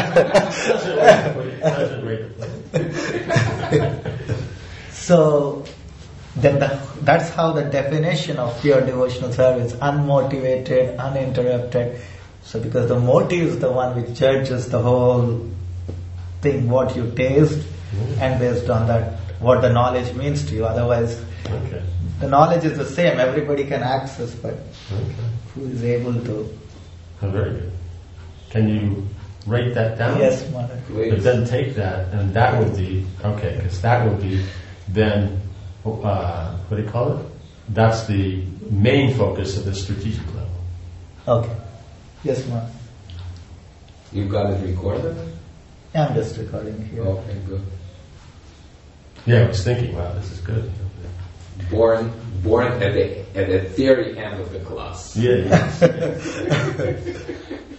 So then the, that's how the definition of pure devotional service, unmotivated, uninterrupted. So because the motive is the one which judges the whole thing, what you taste, Mm. and based on that, what the knowledge means to you. Otherwise, Okay. the knowledge is the same, everybody can access, but Okay. who is able to? Oh, very good. Can you write that down? Yes, Mother. But Please. then take that, and that would be, okay, because that would be then, uh, what do you call it? That's the main focus of the strategic level. Okay. Yes, Mother. You got it recorded? I'm just recording here. Okay, good. Yeah, I was thinking, wow, this is good. Born, born at the at the theory end of the class. Yeah, yes.